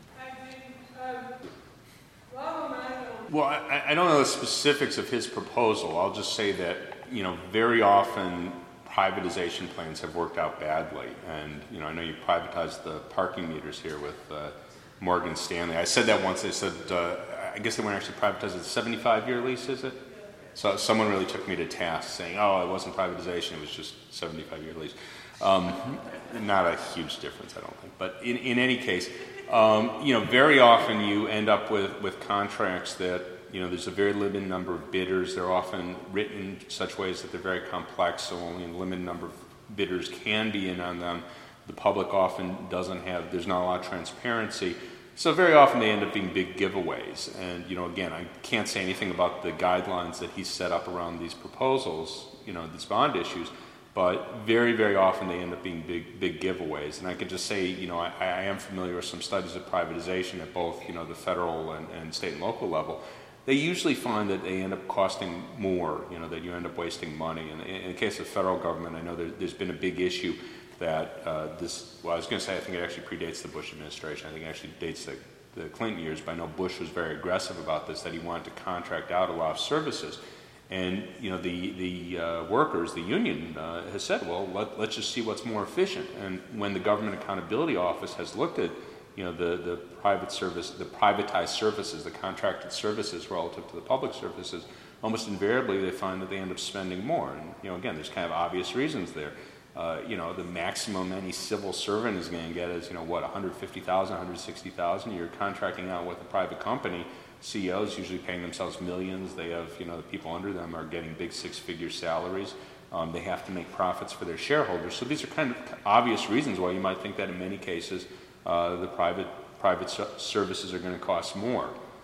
Well, I, I don't know the specifics of his proposal. I'll just say that, you know, very often privatization plans have worked out badly. And, you know, I know you privatized the parking meters here with uh, Morgan Stanley. I said that once. They said, uh, I guess they weren't actually privatized. It's a seventy-five year lease, is it? So someone really took me to task saying, oh, it wasn't privatization, it was just seventy-five year lease. Um, not a huge difference, I don't think. But in, in any case, um, you know, very often you end up with, with contracts that, you know, there's a very limited number of bidders. They're often written in such ways that they're very complex, so only a limited number of bidders can be in on them. The public often doesn't have, there's not a lot of transparency. So very often they end up being big giveaways. And, you know, again, I can't say anything about the guidelines that he set up around these proposals, you know, these bond issues, but very, very often they end up being big, big giveaways. And I can just say, you know, I, I am familiar with some studies of privatization at both, you know, the federal and, and state and local level. They usually find that they end up costing more, you know, that you end up wasting money. And in the case of the federal government, I know there, there's been a big issue that uh, this, well, I was going to say I think it actually predates the Bush administration. I think it actually dates the, the Clinton years, but I know Bush was very aggressive about this, that he wanted to contract out a lot of services. And, you know, the, the uh, workers, the union uh, has said, well, let, let's just see what's more efficient. And when the Government Accountability Office has looked at, you know, the, the private service, the privatized services, the contracted services relative to the public services, almost invariably they find that they end up spending more. And, you know, again, there's kind of obvious reasons there. Uh, you know, the maximum any civil servant is going to get is, you know, what, one hundred fifty thousand dollars, one hundred sixty thousand dollars. You're contracting out with a private company. C E Os usually paying themselves millions. They have, you know, the people under them are getting big six-figure salaries. Um, they have to make profits for their shareholders. So these are kind of obvious reasons why you might think that in many cases uh, the private private services are going to cost more.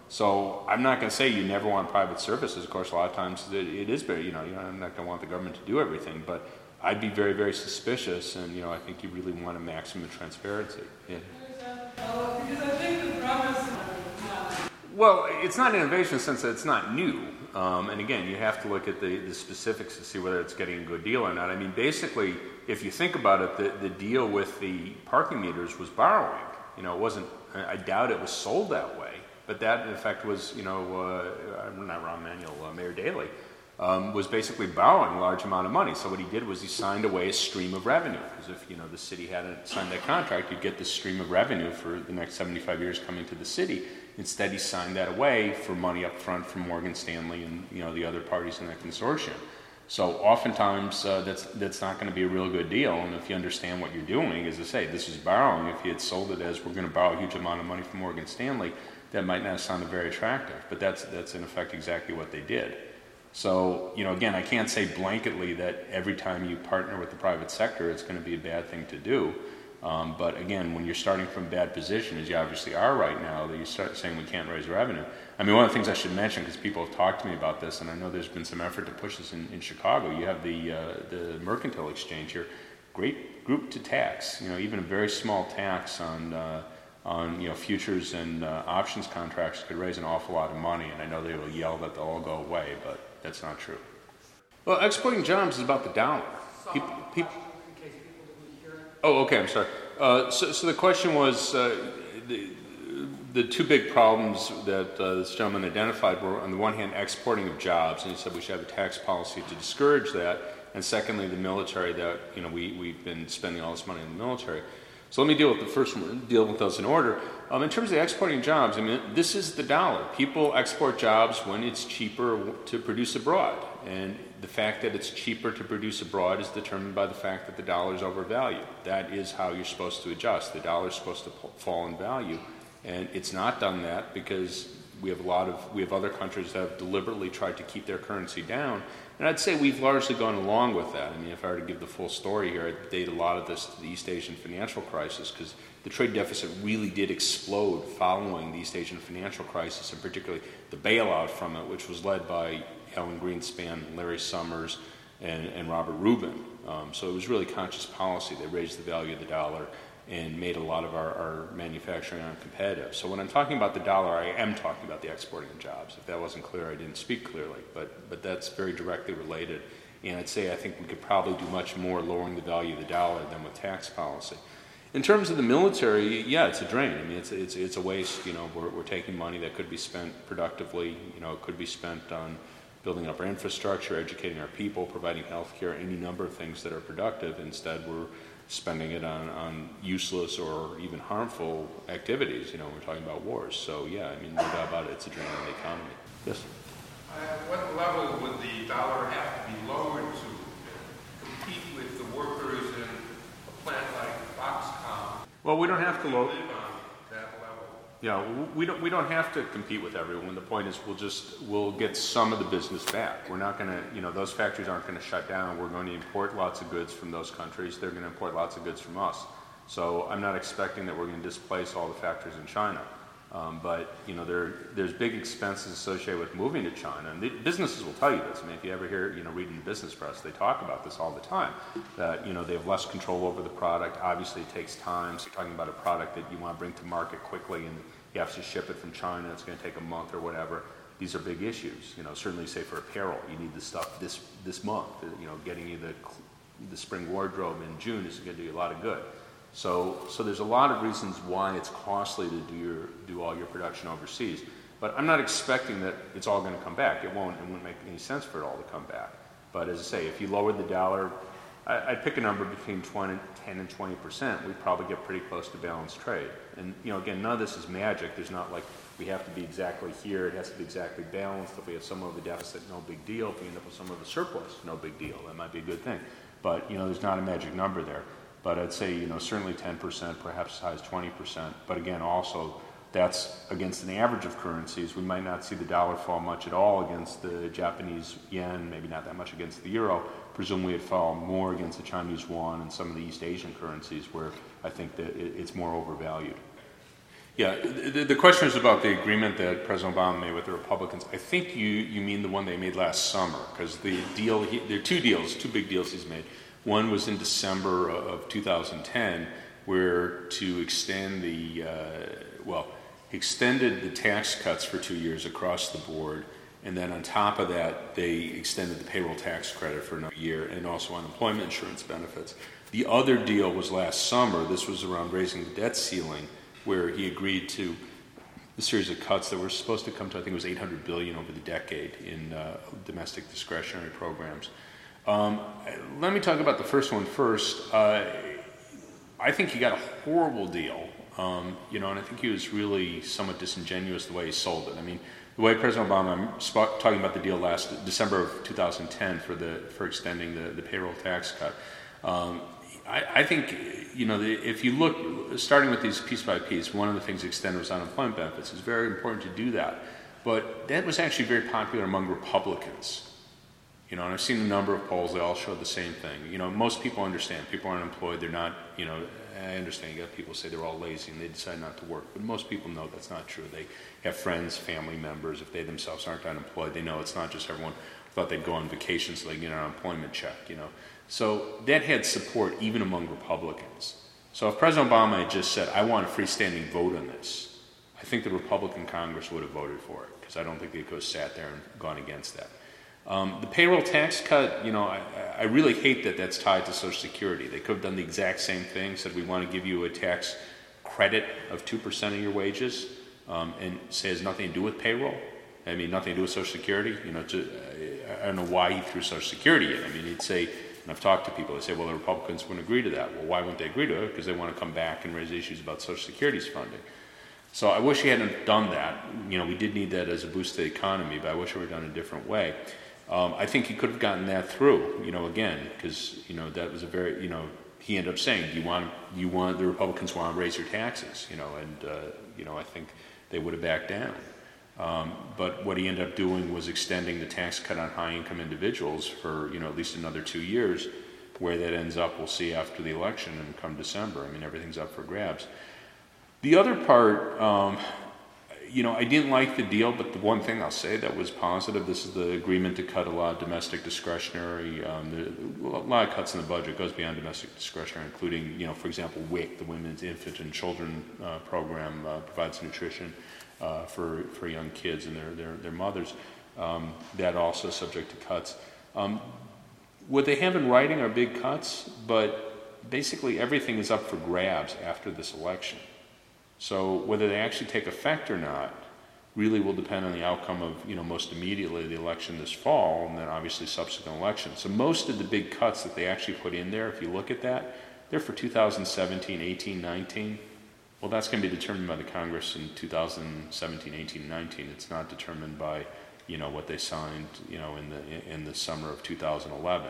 So I'm not going to say you never want private services. Of course, a lot of times it, it is very, you know, you know, I'm not going to want the government to do everything, but I'd be very, very suspicious, and, you know, I think you really want a maximum transparency. Yeah. Because I think the promise. Well, it's not innovation in the sense that it's not new. Um, and again, you have to look at the, the specifics to see whether it's getting a good deal or not. I mean, basically, if you think about it, the, the deal with the parking meters was borrowing. You know, it wasn't, I doubt it was sold that way, but that in effect was, you know, uh, not Rahm Emanuel, uh, Mayor Daley, um, was basically borrowing a large amount of money. So what he did was he signed away a stream of revenue. Because if, you know, the city hadn't signed that contract, you'd get this stream of revenue for the next seventy-five years coming to the city. Instead, he signed that away for money up front from Morgan Stanley and, you know, the other parties in that consortium. So oftentimes uh, that's that's not going to be a real good deal. And if you understand what you're doing, as I say, this is borrowing. If you had sold it as we're going to borrow a huge amount of money from Morgan Stanley, that might not have sounded very attractive. But that's that's in effect exactly what they did. So, you know, again, I can't say blanketly that every time you partner with the private sector, it's going to be a bad thing to do. Um, but again, when you're starting from a bad position, as you obviously are right now, that you start saying we can't raise revenue. I mean, one of the things I should mention, because people have talked to me about this, and I know there's been some effort to push this in, in Chicago. You have the uh, the Mercantile Exchange here, great group to tax. You know, even a very small tax on uh, on you know futures and uh, options contracts could raise an awful lot of money. And I know they will yell that they'll all go away, but that's not true. Well, exporting jobs is about the dollar. People, people, Oh, okay, I'm sorry. Uh, so, so the question was, uh, the, the two big problems that uh, this gentleman identified were, on the one hand, exporting of jobs, and he said we should have a tax policy to discourage that, and secondly, the military, that, you know, we, we've been spending all this money in the military. So let me deal with the first one, deal with those in order. Um, in terms of exporting jobs, I mean, this is the dollar. People export jobs when it's cheaper to produce abroad, and the fact that it's cheaper to produce abroad is determined by the fact that the dollar is overvalued. That is how you're supposed to adjust. The dollar is supposed to fall in value, and it's not done that because we have a lot of we have other countries that have deliberately tried to keep their currency down. And I'd say we've largely gone along with that. I mean, if I were to give the full story here, I'd date a lot of this to the East Asian financial crisis, because the trade deficit really did explode following the East Asian financial crisis, and particularly the bailout from it, which was led by Alan Greenspan, Larry Summers, and, and Robert Rubin. Um, so it was really conscious policy. They raised the value of the dollar and made a lot of our, our manufacturing uncompetitive. So when I'm talking about the dollar, I am talking about the exporting of jobs. If that wasn't clear, I didn't speak clearly, but, but that's very directly related. And I'd say I think we could probably do much more lowering the value of the dollar than with tax policy. In terms of the military, yeah, it's a drain. I mean, it's it's it's a waste. You know, we're we're taking money that could be spent productively. You know, it could be spent on building up our infrastructure, educating our people, providing health care, any number of things that are productive. Instead, we're spending it on, on useless or even harmful activities. You know, we're talking about wars. So, yeah, I mean, no doubt about it, it's a drain on the economy. Yes? At what level would the dollar have to be lowered to compete with the workers in a plant like Foxconn? Well, we don't have to lower. Live on that level. Yeah, we don't. We don't have to compete with everyone. The point is, we'll just we'll get some of the business back. We're not going to, you know, those factories aren't going to shut down. We're going to import lots of goods from those countries. They're going to import lots of goods from us. So I'm not expecting that we're going to displace all the factories in China. Um, but you know, there there's big expenses associated with moving to China, and the businesses will tell you this. I mean, if you ever hear, you know, reading the business press, they talk about this all the time. That you know they have less control over the product. Obviously, it takes time. So you're talking about a product that you want to bring to market quickly, and you have to ship it from China. It's going to take a month or whatever. These are big issues. You know, certainly, say for apparel, you need the stuff this this month. You know, getting you the the spring wardrobe in June is going to do you a lot of good. So, so there's a lot of reasons why it's costly to do your do all your production overseas. But I'm not expecting that it's all going to come back. It won't. It wouldn't make any sense for it all to come back. But as I say, if you lowered the dollar, I, I'd pick a number between twenty, ten and twenty percent. We'd probably get pretty close to balanced trade. And you know, again, none of this is magic. There's not like we have to be exactly here. It has to be exactly balanced. If we have some of a deficit, no big deal. If we end up with some of a surplus, no big deal. That might be a good thing. But you know, there's not a magic number there. But I'd say, you know, certainly ten percent, perhaps as high as twenty percent. But again, also, that's against an average of currencies. We might not see the dollar fall much at all against the Japanese yen, maybe not that much against the euro. Presumably it'd fall more against the Chinese yuan and some of the East Asian currencies where I think that it's more overvalued. Yeah, the, the question is about the agreement that President Obama made with the Republicans. I think you, you mean the one they made last summer, because the deal, he, there are two deals, two big deals he's made. One was in December of two thousand ten, where to extend the, uh, well, he extended the tax cuts for two years across the board, and then on top of that, they extended the payroll tax credit for another year, and also unemployment insurance benefits. The other deal was last summer. This was around raising the debt ceiling, where he agreed to a series of cuts that were supposed to come to, I think it was eight hundred billion dollars over the decade in uh, domestic discretionary programs. Um, let me talk about the first one first. Uh, I think he got a horrible deal, um, you know, and I think he was really somewhat disingenuous the way he sold it. I mean, the way President Obama, I'm sp- talking about the deal last December of two thousand ten for the for extending the, the payroll tax cut. Um, I, I think, you know, the, if you look, starting with these piece by piece, one of the things extended was unemployment benefits. It's very important to do that. But that was actually very popular among Republicans. You know, and I've seen a number of polls, they all show the same thing. You know, most people understand. People are unemployed, they're not, you know, I understand you got people say they're all lazy and they decide not to work. But most people know that's not true. They have friends, family members. If they themselves aren't unemployed, they know it's not just everyone thought they'd go on vacation so they get an unemployment check, you know. So that had support even among Republicans. So if President Obama had just said, I want a freestanding vote on this, I think the Republican Congress would have voted for it, because I don't think they could have sat there and gone against that. Um, the payroll tax cut, you know, I, I really hate that that's tied to Social Security. They could have done the exact same thing, said we want to give you a tax credit of two percent of your wages, um, and say it has nothing to do with payroll. I mean, nothing to do with Social Security. You know, to, I don't know why he threw Social Security in. I mean, he'd say, and I've talked to people, they say, well, the Republicans wouldn't agree to that. Well, why wouldn't they agree to it? Because they want to come back and raise issues about Social Security's funding. So I wish he hadn't done that. You know, we did need that as a boost to the economy, but I wish it were done a different way. Um, I think he could have gotten that through, you know, again, because, you know, that was a very, you know, he ended up saying, do you want, you want, the Republicans want to raise your taxes, you know, and, uh, you know, I think they would have backed down. Um, but what he ended up doing was extending the tax cut on high-income individuals for, you know, at least another two years. Where that ends up, we'll see after the election and come December. I mean, everything's up for grabs. The other part, um, you know, I didn't like the deal, but the one thing I'll say that was positive, this is the agreement to cut a lot of domestic discretionary, um, the, a lot of cuts in the budget goes beyond domestic discretionary, including, you know, for example, W I C, the Women's Infant and Children uh, Program, uh, provides nutrition uh, for, for young kids and their, their, their mothers. Um, that also subject to cuts. Um, what they have in writing are big cuts, but basically everything is up for grabs after this election. So whether they actually take effect or not really will depend on the outcome of, you know, most immediately the election this fall, and then obviously subsequent elections. So most of the big cuts that they actually put in there, if you look at that, they're for two thousand seventeen, eighteen, nineteen. Well, that's going to be determined by the Congress in two thousand seventeen, eighteen, nineteen. It's not determined by, you know, what they signed, you know, in the in the summer of two thousand eleven.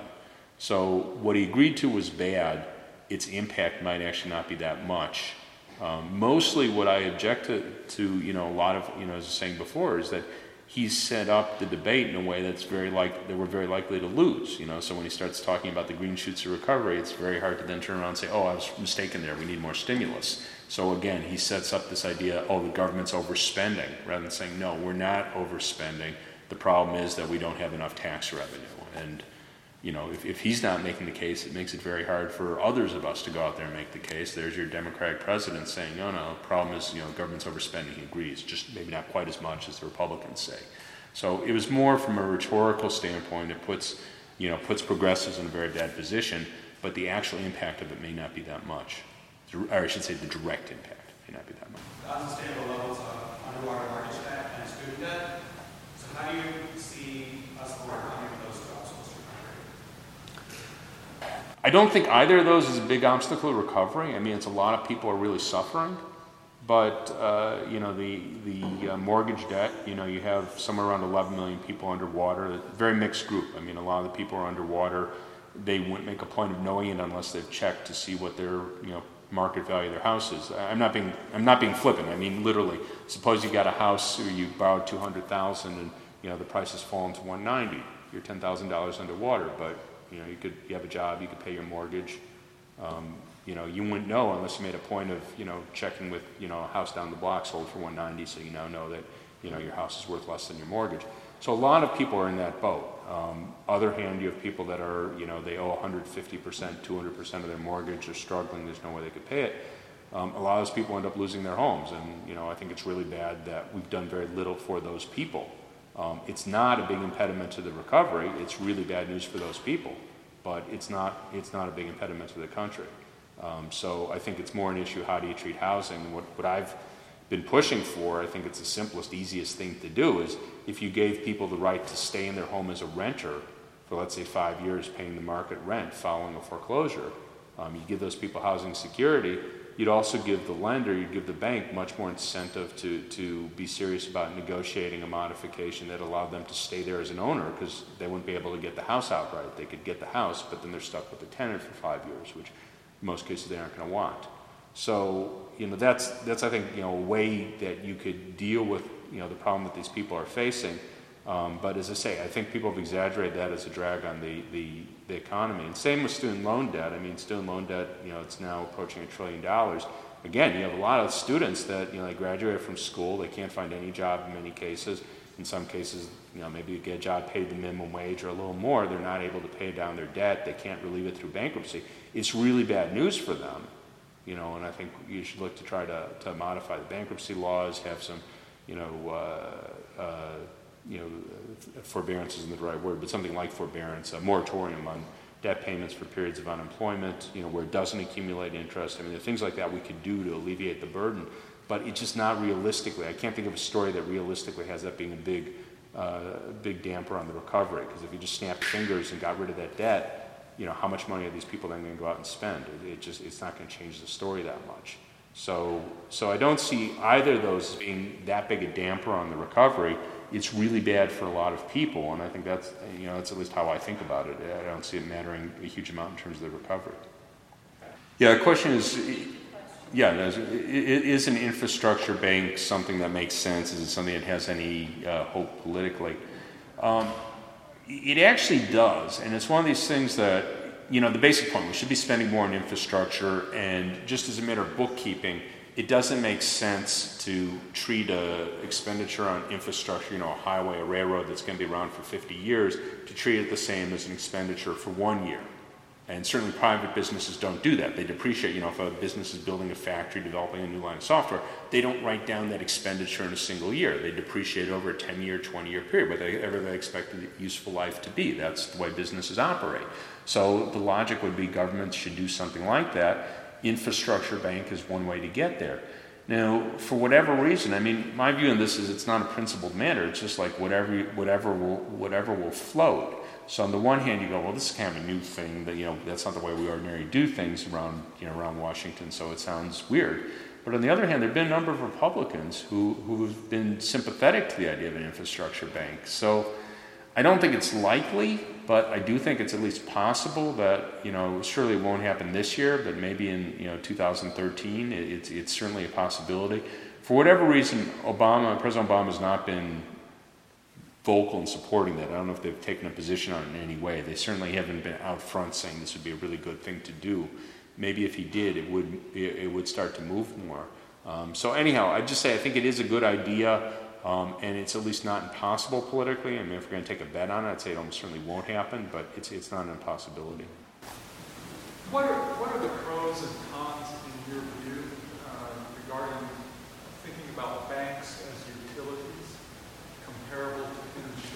So what he agreed to was bad. Its impact might actually not be that much. Um, mostly what I object to, to, you know, a lot of, you know, as I was saying before, is that he's set up the debate in a way that's very like, that we're very likely to lose, you know. So when he starts talking about the green shoots of recovery, it's very hard to then turn around and say, oh, I was mistaken there, we need more stimulus. So again, he sets up this idea, oh, the government's overspending, rather than saying, no, we're not overspending. The problem is that we don't have enough tax revenue. And, you know, if, if he's not making the case, it makes it very hard for others of us to go out there and make the case. There's your Democratic president saying, no, no, the problem is, you know, government's overspending. He agrees, just maybe not quite as much as the Republicans say. So it was more from a rhetorical standpoint. It puts, you know, puts progressives in a very bad position, but the actual impact of it may not be that much. Or I should say the direct impact may not be that much. The unsustainable levels of underwater mortgage debt and student debt. So how do you see us overcoming those two obstacles to recovery? I don't think either of those is a big obstacle to recovery. I mean, it's a lot of people are really suffering. But, uh, you know, the, the uh, mortgage debt, you know, you have somewhere around eleven million people underwater. Very mixed group. I mean, a lot of the people are underwater. They wouldn't make a point of knowing it unless they've checked to see what their, you know, market value of their house is. I'm not being, I'm not being flippant. I mean, literally, suppose you got a house or you borrowed two hundred thousand dollars and, you know, the price has fallen to one hundred ninety. You're ten thousand dollars underwater, but, you know, you could, you have a job, you could pay your mortgage. Um, you know, you wouldn't know unless you made a point of, you know, checking with, you know, a house down the block sold for one ninety, so you now know that, you know, your house is worth less than your mortgage. So a lot of people are in that boat. Um, other hand, you have people that are, you know, they owe one hundred fifty percent, two hundred percent of their mortgage, they're struggling, there's no way they could pay it. Um, a lot of those people end up losing their homes, and, you know, I think it's really bad that we've done very little for those people. Um, it's not a big impediment to the recovery, it's really bad news for those people, but it's not, it's not a big impediment to the country. Um, so I think it's more an issue, how do you treat housing? What, what I've been pushing for, I think it's the simplest, easiest thing to do, is if you gave people the right to stay in their home as a renter for, let's say, five years paying the market rent following a foreclosure, um, you give those people housing security, you'd also give the lender, you'd give the bank much more incentive to, to be serious about negotiating a modification that allowed them to stay there as an owner, because they wouldn't be able to get the house outright. They could get the house, but then they're stuck with the tenant for five years, which in most cases they aren't going to want. So, you know, that's, that's, I think, you know, a way that you could deal with, you know, the problem that these people are facing. Um, but as I say, I think people have exaggerated that as a drag on the, the, the economy. And same with student loan debt. I mean, student loan debt, you know, it's now approaching a trillion dollars. Again, you have a lot of students that, you know, they graduate from school, they can't find any job in many cases. In some cases, you know, maybe you get a job paid the minimum wage or a little more, they're not able to pay down their debt, they can't relieve it through bankruptcy. It's really bad news for them, you know, and I think you should look to try to, to modify the bankruptcy laws, have some, you know, uh, uh, you know, forbearance isn't the right word, but something like forbearance, a moratorium on debt payments for periods of unemployment, you know, where it doesn't accumulate interest. I mean, there are things like that we could do to alleviate the burden, but it's just not realistically. I can't think of a story that realistically has that being a big, uh, big damper on the recovery, because if you just snapped fingers and got rid of that debt, you know, how much money are these people then going to go out and spend? It, it just, it's not going to change the story that much. So, so I don't see either of those being that big a damper on the recovery. It's really bad for a lot of people, and I think that's, you know, that's at least how I think about it. I don't see it mattering a huge amount in terms of the recovery. Yeah, the question is, yeah, is an infrastructure bank something that makes sense? Is it something that has any uh, hope politically? Um, it actually does, and it's one of these things that, you know, the basic point, we should be spending more on infrastructure, and just as a matter of bookkeeping, it doesn't make sense to treat a expenditure on infrastructure, you know, a highway, a railroad that's going to be around for fifty years, to treat it the same as an expenditure for one year. And certainly private businesses don't do that. They depreciate, you know, if a business is building a factory, developing a new line of software, they don't write down that expenditure in a single year. They depreciate over a ten-year, twenty-year period, whatever they expect the useful life to be. That's the way businesses operate. So the logic would be governments should do something like that. Infrastructure bank is one way to get there. Now, for whatever reason, I mean, my view on this is it's not a principled matter. It's just like whatever, whatever will, whatever will float. So on the one hand, you go, well, this is kind of a new thing that, you know, that's not the way we ordinarily do things around, you know, around Washington, so it sounds weird. But on the other hand, there have been a number of Republicans who, who've been sympathetic to the idea of an infrastructure bank. So I don't think it's likely, but I do think it's at least possible that, you know, surely it won't happen this year, but maybe in, you know, two thousand thirteen, it, it's, it's certainly a possibility. For whatever reason, Obama, President Obama has not been vocal in supporting that. I don't know if they've taken a position on it in any way. They certainly haven't been out front saying this would be a really good thing to do. Maybe if he did, it would, it, it would start to move more. Um, so anyhow, I'd just say I think it is a good idea. Um, and it's at least not impossible politically. I mean, if we're going to take a bet on it, I'd say it almost certainly won't happen, but it's it's not an impossibility. What are, what are the pros and cons in your view uh, regarding thinking about banks as utilities comparable to energy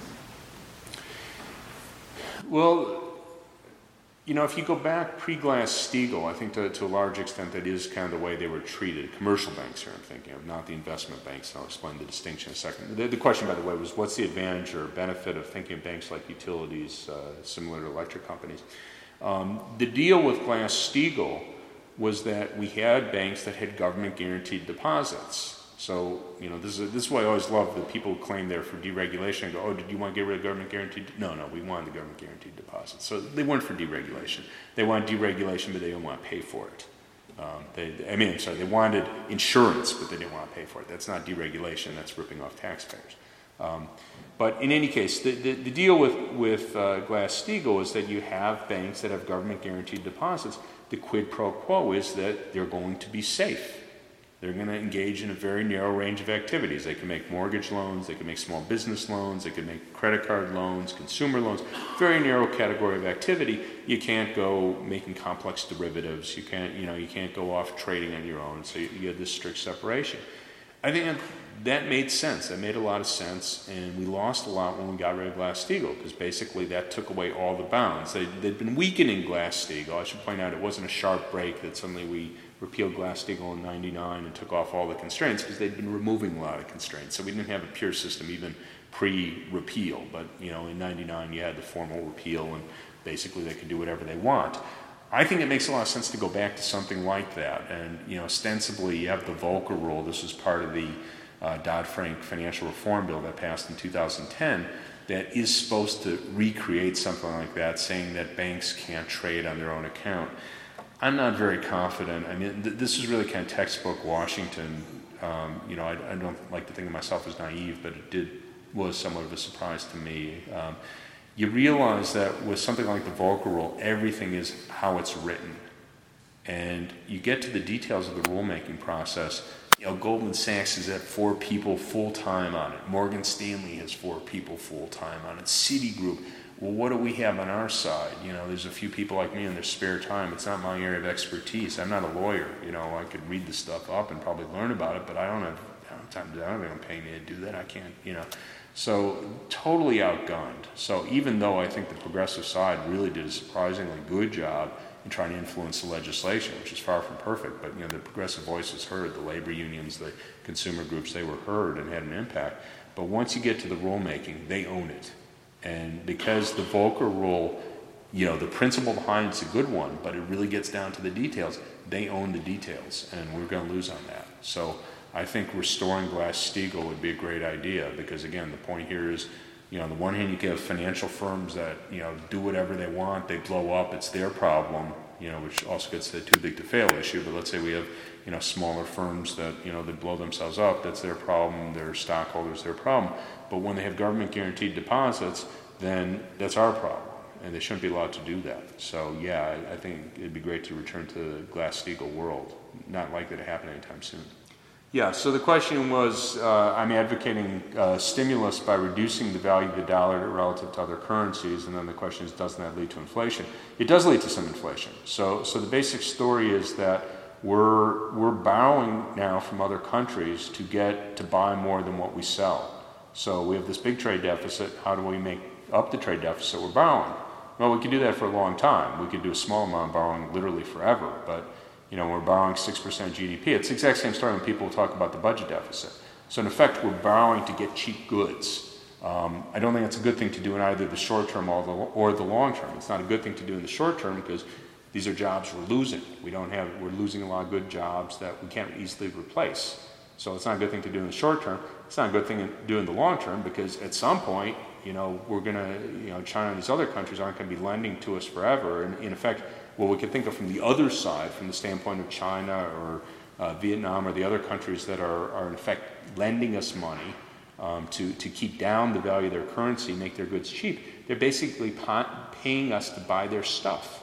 companies? Well, you know, if you go back pre-Glass-Steagall, I think to, to a large extent that is kind of the way they were treated. Commercial banks here I'm thinking of, not the investment banks, and I'll explain the distinction in a second. The, the question, by the way, was what's the advantage or benefit of thinking of banks like utilities, uh, similar to electric companies? Um, the deal with Glass-Steagall was that we had banks that had government-guaranteed deposits. So, you know, this is, this is why I always love the people who claim they're for deregulation and go, oh, did you want to get rid of government guaranteed? No, no, we wanted the government guaranteed deposits. So they weren't for deregulation. They wanted deregulation, but they didn't want to pay for it. Um, they, I mean, I'm sorry, they wanted insurance, but they didn't want to pay for it. That's not deregulation, that's ripping off taxpayers. Um, but in any case, the, the, the deal with, with uh, Glass-Steagall is that you have banks that have government guaranteed deposits, the quid pro quo is that they're going to be safe. They're going to engage in a very narrow range of activities. They can make mortgage loans, they can make small business loans, they can make credit card loans, consumer loans, very narrow category of activity. You can't go making complex derivatives. You can't, you know, you can't go off trading on your own. So you, you have this strict separation. I think that, that made sense. That made a lot of sense, and we lost a lot when we got rid of Glass-Steagall, because basically that took away all the bounds. They, they'd been weakening Glass-Steagall. I should point out it wasn't a sharp break that suddenly we repealed Glass-Steagall in ninety-nine and took off all the constraints, because they'd been removing a lot of constraints. So we didn't have a pure system even pre-repeal, but you know, in ninety-nine you had the formal repeal, and basically they could do whatever they want. I think it makes a lot of sense to go back to something like that, and you know, ostensibly you have the Volcker Rule. This was part of the uh, Dodd-Frank financial reform bill that passed in two thousand ten, that is supposed to recreate something like that, saying that banks can't trade on their own account. I'm not very confident. I mean, th- this is really kind of textbook Washington. Um, you know, I, I don't like to think of myself as naive, but it did was somewhat of a surprise to me. Um, you realize that with something like the Volcker Rule, everything is how it's written. And you get to the details of the rulemaking process. You know, Goldman Sachs is at four people full-time on it. Morgan Stanley has four people full-time on it. Citigroup. Well, what do we have on our side? You know, there's a few people like me in their spare time. It's not my area of expertise. I'm not a lawyer. You know, I could read the stuff up and probably learn about it, but I don't have, I don't have time to do that. I don't think I'm paying me to do that. I can't, you know. So totally outgunned. So even though I think the progressive side really did a surprisingly good job in trying to influence the legislation, which is far from perfect, but you know, the progressive voice was heard. The labor unions, the consumer groups, they were heard and had an impact. But once you get to the rulemaking, they own it. And because the Volcker Rule, you know, the principle behind it's a good one, but it really gets down to the details. They own the details, and we're going to lose on that. So I think restoring Glass-Steagall would be a great idea, because again, the point here is, you know, on the one hand, you can have financial firms that, you know, do whatever they want, they blow up, it's their problem, you know, which also gets to the too big to fail issue. But let's say we have, you know, smaller firms that, you know, they blow themselves up, that's their problem, their stockholders, their problem. But when they have government guaranteed deposits, then that's our problem, and they shouldn't be allowed to do that. So yeah, I, I think it'd be great to return to the Glass-Steagall world. Not likely to happen anytime soon. Yeah, so the question was, uh, I'm advocating uh, stimulus by reducing the value of the dollar relative to other currencies, and then the question is, doesn't that lead to inflation? It does lead to some inflation. So, so the basic story is that we're we're borrowing now from other countries to get to buy more than what we sell. So we have this big trade deficit. How do we make up the trade deficit we're borrowing? Well, we could do that for a long time. We could do a small amount of borrowing literally forever, but you know, we're borrowing six percent G D P. It's the exact same story when people talk about the budget deficit. So in effect, we're borrowing to get cheap goods. Um, I don't think that's a good thing to do in either the short term or the, or the long term. It's not a good thing to do in the short term because these are jobs we're losing. We don't have, we're losing a lot of good jobs that we can't easily replace. So it's not a good thing to do in the short term. It's not a good thing to do in the long term, because at some point, you know, we're going to, you know, China and these other countries aren't going to be lending to us forever. And in effect, what we could think of from the other side, from the standpoint of China or uh, Vietnam or the other countries that are, are in effect lending us money um, to, to keep down the value of their currency, make their goods cheap, they're basically pa- paying us to buy their stuff.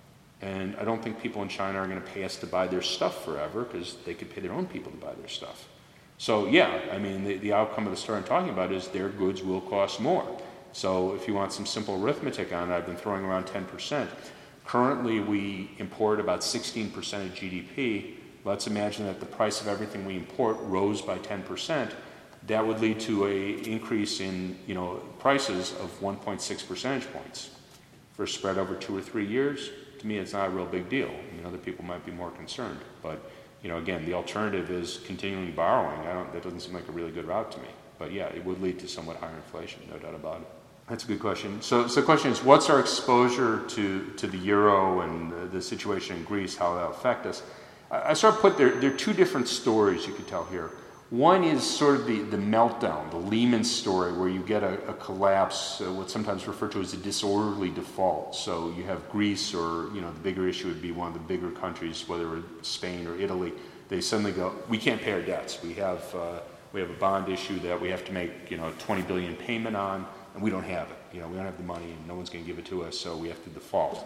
And I don't think people in China are going to pay us to buy their stuff forever, because they could pay their own people to buy their stuff. So yeah, I mean, the, the outcome of the story I'm talking about is their goods will cost more. So if you want some simple arithmetic on it, I've been throwing around ten percent. Currently, we import about sixteen percent of G D P. Let's imagine that the price of everything we import rose by ten percent. That would lead to an increase in, you know, prices of one point six percentage points. For a spread over two or three years, to me, it's not a real big deal. I mean, other people might be more concerned. But, you know, again, the alternative is continuing borrowing. I don't, that doesn't seem like a really good route to me. But yeah, it would lead to somewhat higher inflation, no doubt about it. That's a good question. So, so the question is, what's our exposure to, to the euro and the, the situation in Greece, how that will affect us? I, I sort of put there, there are two different stories you could tell here. One is sort of the, the meltdown, the Lehman story, where you get a, a collapse, uh, what's sometimes referred to as a disorderly default. So you have Greece, or, you know, the bigger issue would be one of the bigger countries, whether it's Spain or Italy. They suddenly go, we can't pay our debts. We have, uh, we have a bond issue that we have to make, you know, twenty billion dollars payment on, and we don't have it. You know, we don't have the money, and no one's going to give it to us, so we have to default.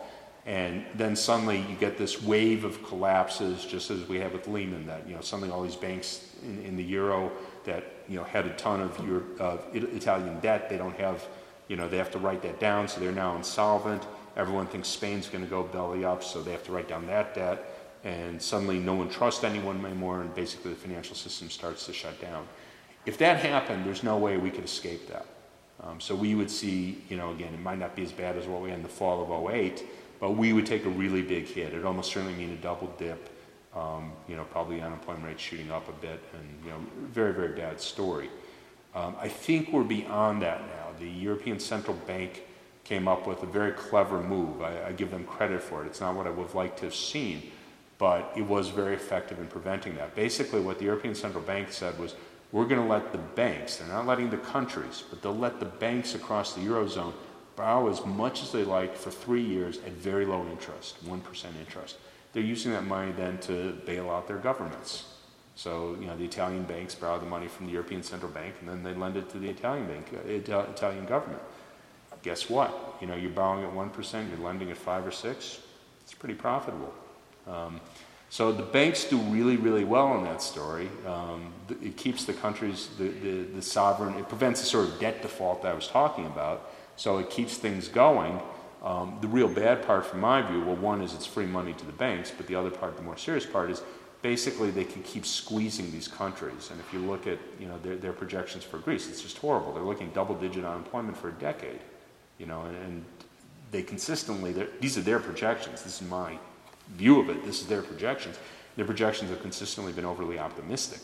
And then suddenly you get this wave of collapses, just as we have with Lehman, that, you know, suddenly all these banks in, in the Euro that, you know, had a ton of Euro, uh, Italian debt, they don't have, you know, they have to write that down, so they're now insolvent. Everyone thinks Spain's going to go belly up, so they have to write down that debt. And suddenly no one trusts anyone anymore, and basically the financial system starts to shut down. If that happened, there's no way we could escape that. Um, so we would see, you know, again, it might not be as bad as what we had in the fall of oh eight, but we would take a really big hit. It'd almost certainly mean a double dip, um, you know, probably unemployment rate shooting up a bit, and, you know, very, very bad story. Um, I think we're beyond that now. The European Central Bank came up with a very clever move. I, I give them credit for it. It's not what I would have liked to have seen, but it was very effective in preventing that. Basically, what the European Central Bank said was, we're going to let the banks, they're not letting the countries, but they'll let the banks across the Eurozone borrow as much as they like for three years at very low interest, one percent interest. They're using that money then to bail out their governments. So, you know, the Italian banks borrow the money from the European Central Bank, and then they lend it to the Italian bank, uh, Italian government. Guess what? You know, you're borrowing at one percent, you're lending at five or six. It's pretty profitable. Um, so the banks do really, really well in that story. Um, it keeps the countries, the, the, the sovereign, it prevents the sort of debt default that I was talking about. So it keeps things going. Um, the real bad part from my view, well, one is it's free money to the banks, but the other part, the more serious part, is basically they can keep squeezing these countries. And if you look at, you know, their, their projections for Greece, it's just horrible. They're looking double-digit unemployment for a decade, you know, and, and they consistently, these are their projections. This is my view of it. This is their projections. Their projections have consistently been overly optimistic.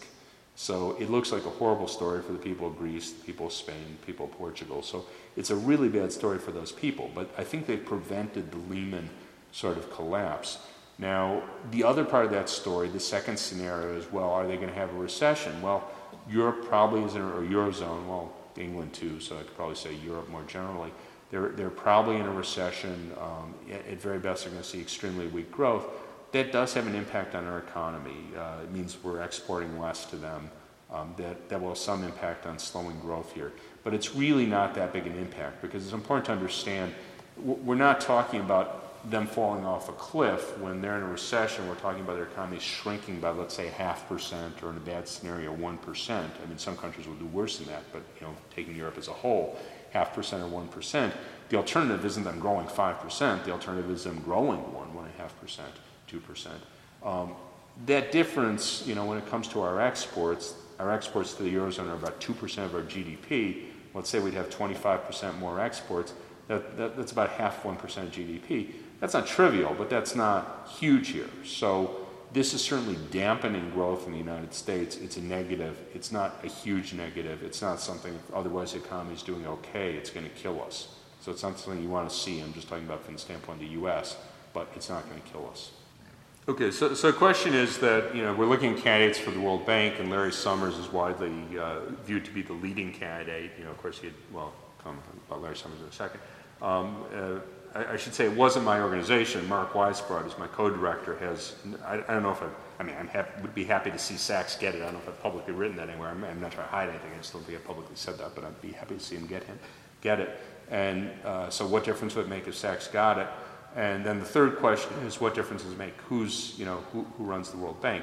So it looks like a horrible story for the people of Greece, the people of Spain, the people of Portugal. So it's a really bad story for those people. But I think they prevented the Lehman sort of collapse. Now, the other part of that story, the second scenario is, well, are they going to have a recession? Well, Europe probably is in a, or Eurozone, well, England too, so I could probably say Europe more generally. They're, they're probably in a recession. Um, at, at very best, they're going to see extremely weak growth. That does have an impact on our economy. Uh, it means we're exporting less to them. Um, that, that will have some impact on slowing growth here. But it's really not that big an impact, because it's important to understand we're not talking about them falling off a cliff. When they're in a recession, we're talking about their economy shrinking by, let's say, half percent, or in a bad scenario, one percent. I mean, some countries will do worse than that, but, you know, taking Europe as a whole, half percent or one percent. The alternative isn't them growing five percent. The alternative is them growing one, one and a half percent, two percent. Um, that difference, you know, when it comes to our exports, our exports to the Eurozone are about two percent of our G D P. Let's say we'd have twenty-five percent more exports. That, that, that's about half one percent of G D P. That's not trivial, but that's not huge here. So this is certainly dampening growth in the United States. It's a negative. It's not a huge negative. It's not something, otherwise the economy is doing okay, it's going to kill us. So it's not something you want to see. I'm just talking about from the standpoint of the U S, but it's not going to kill us. Okay, so, so the question is that, you know, we're looking at candidates for the World Bank, and Larry Summers is widely uh, viewed to be the leading candidate. You know, of course, he had, well, come about Larry Summers in a second. Um, uh, I, I should say it wasn't my organization. Mark Weisbrod, who's my co-director, has, I, I don't know if I, I mean, I am would be happy to see Sachs get it. I don't know if I've publicly written that anywhere. I'm, I'm not trying to hide anything. I just don't think I've publicly said that, but I'd be happy to see him get, him, get it. And uh, so what difference would it make if Sachs got it? And then the third question is, what difference does it make? Who's, you know, who, who runs the World Bank?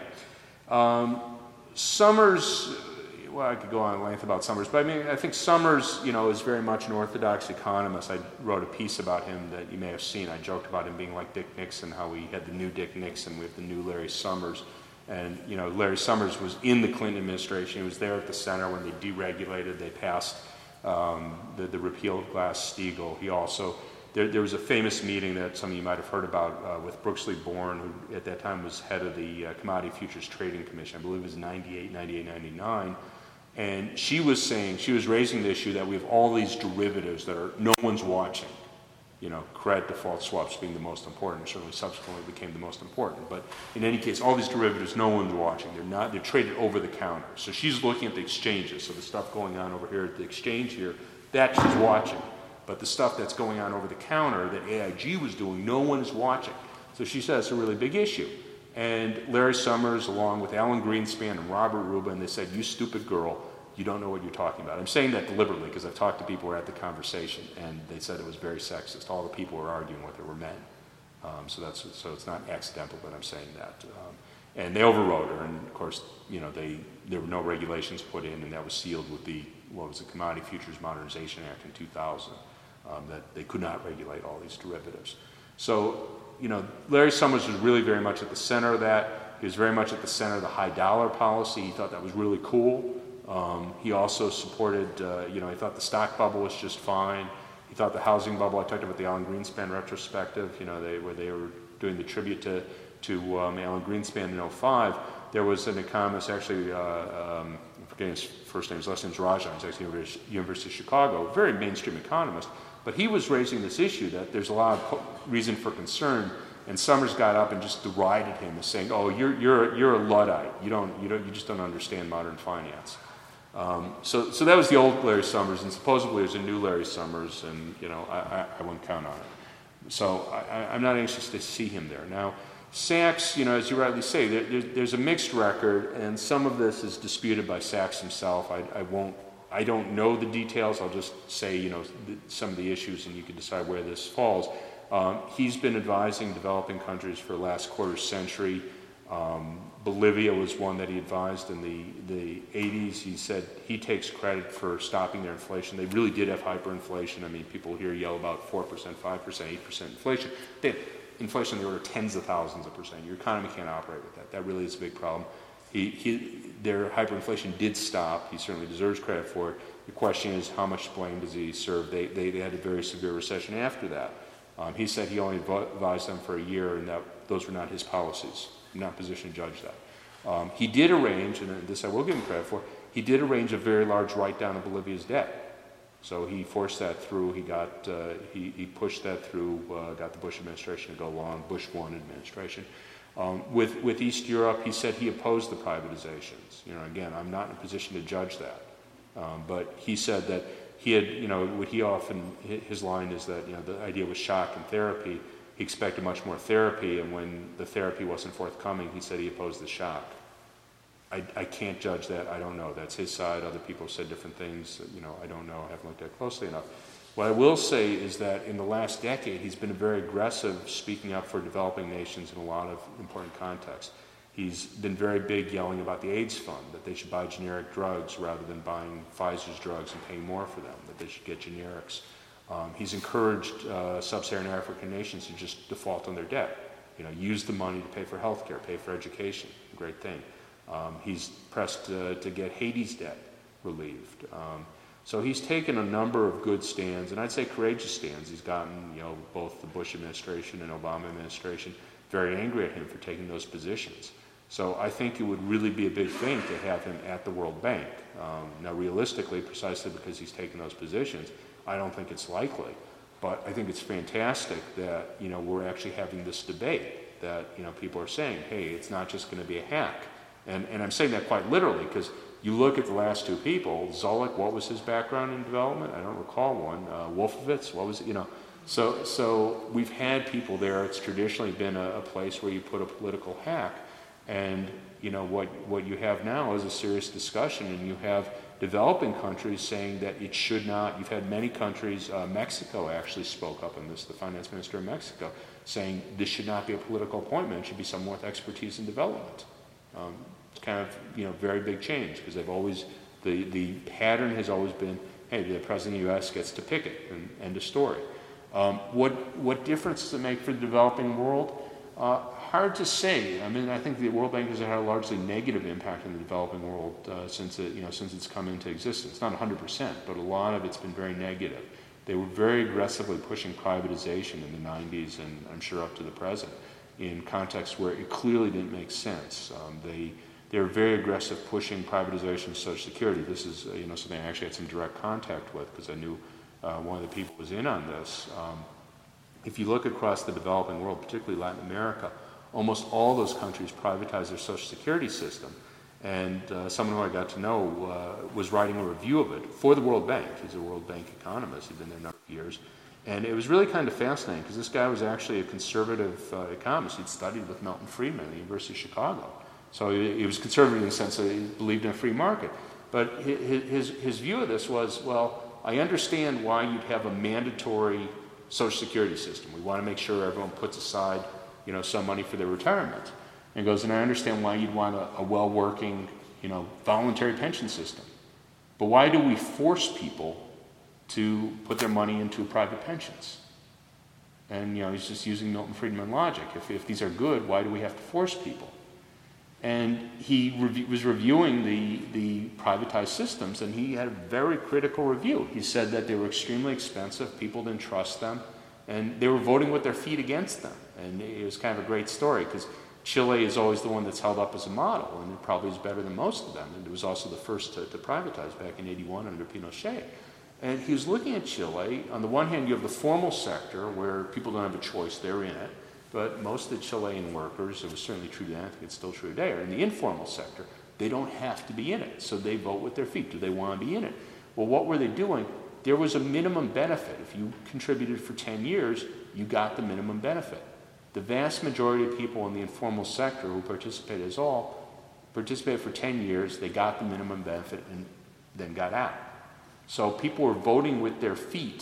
Um, Summers, well, I could go on at length about Summers, but I mean, I think Summers, you know, is very much an orthodox economist. I wrote a piece about him that you may have seen. I joked about him being like Dick Nixon, how we had the new Dick Nixon, we have the new Larry Summers. And, you know, Larry Summers was in the Clinton administration. He was there at the center when they deregulated. They passed um, the, the repeal of Glass-Steagall. He also... There, there was a famous meeting that some of you might have heard about uh, with Brooksley Born, who at that time was head of the uh, Commodity Futures Trading Commission. I believe it was ninety-eight, ninety-eight, ninety-nine. And she was saying, she was raising the issue that we have all these derivatives that are no one's watching. You know, credit default swaps being the most important, certainly subsequently became the most important. But in any case, all these derivatives, no one's watching. They're not, they're traded over the counter. So she's looking at the exchanges. So the stuff going on over here at the exchange here, that she's watching. But the stuff that's going on over the counter that A I G was doing, no one is watching. So she says it's a really big issue. And Larry Summers, along with Alan Greenspan and Robert Rubin, they said, you stupid girl, you don't know what you're talking about. I'm saying that deliberately because I've talked to people who were at the conversation, and they said it was very sexist. All the people who were arguing with her were men. Um, so that's so it's not accidental that I'm saying that. Um, and they overrode her, and of course, you know, they there were no regulations put in, and that was sealed with the what was the Commodity Futures Modernization Act in two thousand, um, that they could not regulate all these derivatives. So, you know, Larry Summers was really very much at the center of that. He was very much at the center of the high dollar policy. He thought that was really cool. Um, he also supported, uh, you know, he thought the stock bubble was just fine. He thought the housing bubble, I talked about the Alan Greenspan retrospective, you know, they, where they were doing the tribute to, to um, Alan Greenspan in oh five. There was an economist, actually, uh, um, I'm forgetting his first name, his last name is Rajan, he's actually University, University of Chicago, very mainstream economist, but he was raising this issue that there's a lot of reason for concern, and Summers got up and just derided him as saying, oh, you're, you're, you're a Luddite, you, don't, you, don't, you just don't understand modern finance. Um, so, so that was the old Larry Summers, and supposedly there's a new Larry Summers, and you know I, I, I wouldn't count on it. So I, I'm not anxious to see him there. Now, Sachs, you know, as you rightly say, there, there's, there's a mixed record, and some of this is disputed by Sachs himself. I, I won't, I don't know the details. I'll just say, you know, the, some of the issues, and you can decide where this falls. Um, he's been advising developing countries for the last quarter century. Um, Bolivia was one that he advised in the, the eighties. He said he takes credit for stopping their inflation. They really did have hyperinflation. I mean, people here yell about four percent, five percent, eight percent inflation. They had inflation in the order of tens of thousands of percent. Your economy can't operate with that. That really is a big problem. He, he, their hyperinflation did stop. He certainly deserves credit for it. The question is, how much blame does he serve? They, they, they had a very severe recession after that. Um, he said he only advised them for a year, and that those were not his policies. I'm not in a position to judge that. Um, he did arrange, and this I will give him credit for, he did arrange a very large write-down of Bolivia's debt. So he forced that through. He got, uh, he, he pushed that through, uh, got the Bush administration to go along, Bush one administration. Um, with, with East Europe, he said he opposed the privatizations. You know, again, I'm not in a position to judge that. Um, but he said that he had, you know, what he often, his line is that, you know, the idea was shock and therapy. He expected much more therapy, and when the therapy wasn't forthcoming, he said he opposed the shock. I, I can't judge that. I don't know. That's his side. Other people said different things. You know, I don't know. I haven't looked at it closely enough. What I will say is that in the last decade, he's been very aggressive speaking up for developing nations in a lot of important contexts. He's been very big yelling about the AIDS fund, that they should buy generic drugs rather than buying Pfizer's drugs and paying more for them, that they should get generics. Um, he's encouraged uh, sub-Saharan African nations to just default on their debt. You know, use the money to pay for health care, pay for education. Great thing. Um, he's pressed uh, to get Haiti's debt relieved. Um, so he's taken a number of good stands, and I'd say courageous stands. He's gotten, you know, both the Bush administration and Obama administration very angry at him for taking those positions. So I think it would really be a big thing to have him at the World Bank. Um, now, realistically, precisely because he's taken those positions, I don't think it's likely. But I think it's fantastic that, you know, we're actually having this debate, that, you know, people are saying, hey, it's not just going to be a hack. And, and I'm saying that quite literally, because you look at the last two people, Zoellick, what was his background in development? I don't recall one. Uh, Wolfowitz, what was it? You know, so so we've had people there. It's traditionally been a, a place where you put a political hack, and you know what what you have now is a serious discussion, and you have developing countries saying that it should not. You've had many countries. Uh, Mexico actually spoke up on this. The finance minister of Mexico saying this should not be a political appointment. It should be someone with expertise in development. Um, It's kind of, you know, very big change, because they've always, the, the pattern has always been, hey, the president of the U S gets to pick it, and end of story. Um, what, what difference does it make for the developing world? Uh, hard to say. I mean, I think the World Bank has had a largely negative impact in the developing world uh, since it, you know, since it's come into existence. Not one hundred percent, but a lot of it's been very negative. They were very aggressively pushing privatization in the nineties, and I'm sure up to the present, in contexts where it clearly didn't make sense. Um, they They're very aggressive pushing privatization of Social Security. This is, uh, you know, something I actually had some direct contact with, because I knew uh, one of the people was in on this. Um, if you look across the developing world, particularly Latin America, almost all those countries privatize their Social Security system. And uh, someone who I got to know uh, was writing a review of it for the World Bank. He's a World Bank economist. He'd been there a number of years. And it was really kind of fascinating, because this guy was actually a conservative uh, economist. He'd studied with Milton Friedman at the University of Chicago. So he was conservative in the sense that he believed in a free market. But his, his, his view of this was, well, I understand why you'd have a mandatory Social Security system. We want to make sure everyone puts aside, you know, some money for their retirement. And he goes, and I understand why you'd want a, a well-working, you know, voluntary pension system. But why do we force people to put their money into private pensions? And, you know, he's just using Milton Friedman logic. If, if these are good, why do we have to force people? And he rev- was reviewing the, the privatized systems, and he had a very critical review. He said that they were extremely expensive, people didn't trust them, and they were voting with their feet against them. And it was kind of a great story, because Chile is always the one that's held up as a model, and it probably is better than most of them. And it was also the first to, to privatize back in eighty-one under Pinochet. And he was looking at Chile. On the one hand, you have the formal sector, where people don't have a choice, they're in it. But most of the Chilean workers, it was certainly true then, I think it's still true today, are in the informal sector. They don't have to be in it, so they vote with their feet. Do they want to be in it? Well, what were they doing? There was a minimum benefit. If you contributed for ten years, you got the minimum benefit. The vast majority of people in the informal sector who participated as all participated for ten years, they got the minimum benefit and then got out. So people were voting with their feet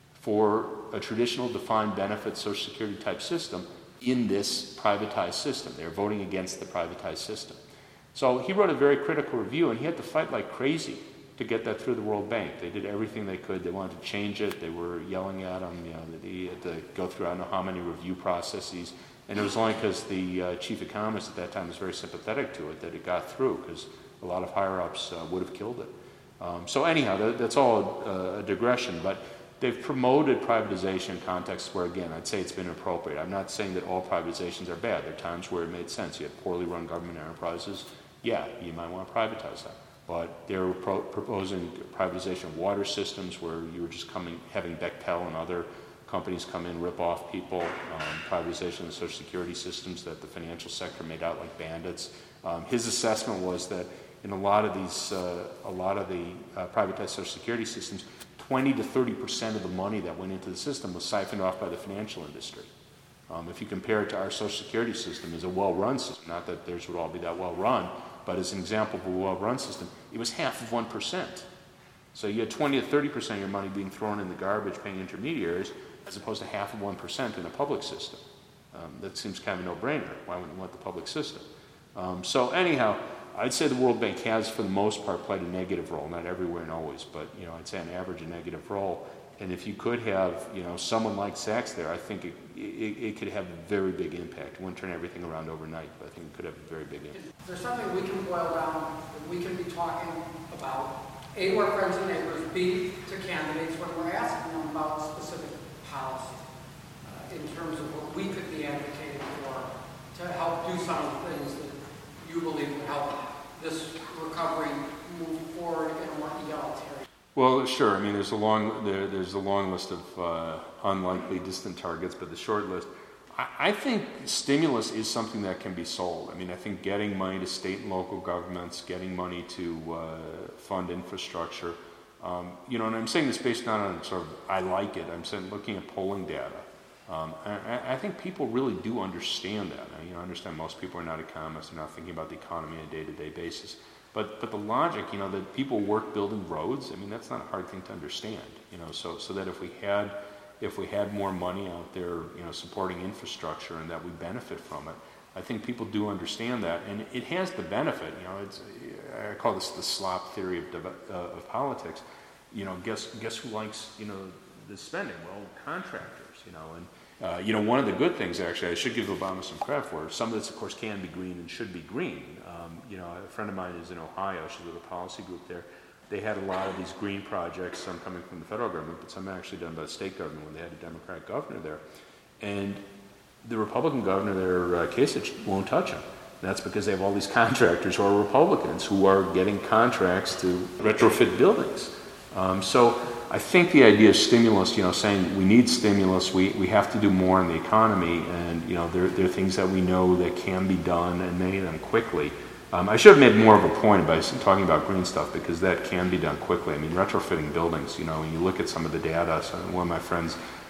for a traditional defined benefit Social Security type system in this privatized system. They were voting against the privatized system. So he wrote a very critical review, and he had to fight like crazy to get that through the World Bank. They did everything they could. They wanted to change it. They were yelling at him, you know, that he had to go through I don't know how many review processes. And it was only because the uh, chief economist at that time was very sympathetic to it that it got through, because a lot of higher-ups uh, would have killed it. Um, so anyhow, that, that's all a, a digression, but they've promoted privatization in contexts where, again, I'd say it's been appropriate. I'm not saying that all privatizations are bad. There are times where it made sense. You have poorly run government enterprises. Yeah, you might want to privatize that. But they were pro- proposing privatization of water systems where you were just coming, having Bechtel and other companies come in, rip off people. Um, privatization of Social Security systems that the financial sector made out like bandits. Um, his assessment was that in a lot of these, uh, a lot of the uh, privatized Social Security systems, twenty to thirty percent of the money that went into the system was siphoned off by the financial industry. Um, if you compare it to our Social Security system, as a well-run system, not that theirs would all be that well-run, but as an example of a well-run system, it was half of one percent. So you had twenty to thirty percent of your money being thrown in the garbage paying intermediaries, as opposed to half of one percent in a public system. Um, that seems kind of a no-brainer. Why wouldn't you want the public system? Um, so anyhow, I'd say the World Bank has, for the most part, played a negative role. Not everywhere and always, but you know, I'd say on average a negative role. And if you could have, you know, someone like Sachs there, I think it, it, it could have a very big impact. It wouldn't turn everything around overnight, but I think it could have a very big impact. Is there something we can boil down that we can be talking about, A, to our friends and neighbors, B, to candidates when we're asking them about specific policy uh, in terms of what we could be advocating for to help do some of the things that you believe would help this recovery move forward in a more egalitarian? Well, sure. I mean, there's a long there, there's a long list of uh, unlikely distant targets, but the short list. I, I think stimulus is something that can be sold. I mean, I think getting money to state and local governments, getting money to uh, fund infrastructure. Um, you know, and I'm saying this based not on sort of I like it. I'm saying looking at polling data. Um, I, I think people really do understand that. Now, you know, I understand most people are not economists, they're not thinking about the economy on a day-to-day basis. But but the logic, you know, that people work building roads, I mean, that's not a hard thing to understand. You know, so so that if we had if we had more money out there, you know, supporting infrastructure and that we benefit from it, I think people do understand that, and it has the benefit. You know, it's I call this the slop theory of uh, of politics. You know, guess guess who likes you know the spending? Well, contractors. You know, and Uh, you know, one of the good things, actually, I should give Obama some credit for, some of this, of course, can be green and should be green. Um, you know, a friend of mine is in Ohio, she's with a policy group there. They had a lot of these green projects, some coming from the federal government, but some actually done by the state government when they had a Democratic governor there. And the Republican governor there, uh, Kasich, won't touch them. That's because they have all these contractors who are Republicans who are getting contracts to retrofit buildings. Um, so I think the idea of stimulus, you know, saying we need stimulus, we, we have to do more in the economy, and, you know, there, there are things that we know that can be done, and many of them quickly. Um, I should have made more of a point by talking about green stuff, because that can be done quickly. I mean, retrofitting buildings, you know, when you look at some of the data, so one of my friends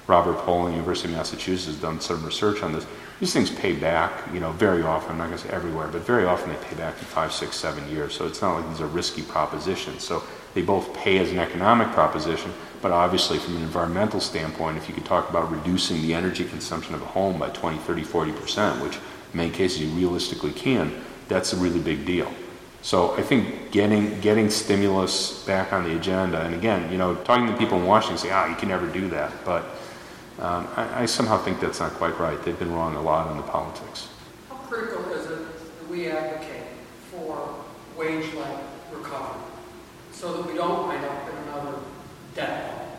Robert Poling, University of Massachusetts, has done some research on this. These things pay back, you know, very often. I'm not going to say everywhere, but very often they pay back in five, six, seven years. So it's not like these are risky propositions. So they both pay as an economic proposition, but obviously from an environmental standpoint, if you could talk about reducing the energy consumption of a home by twenty, thirty, forty percent, which in many cases you realistically can, that's a really big deal. So I think getting getting stimulus back on the agenda, and again, you know, talking to people in Washington say, ah, you can never do that, but um, I, I somehow think that's not quite right. They've been wrong a lot on the politics. How critical is it that we advocate for wage-like recovery so that we don't wind up in another debt bubble?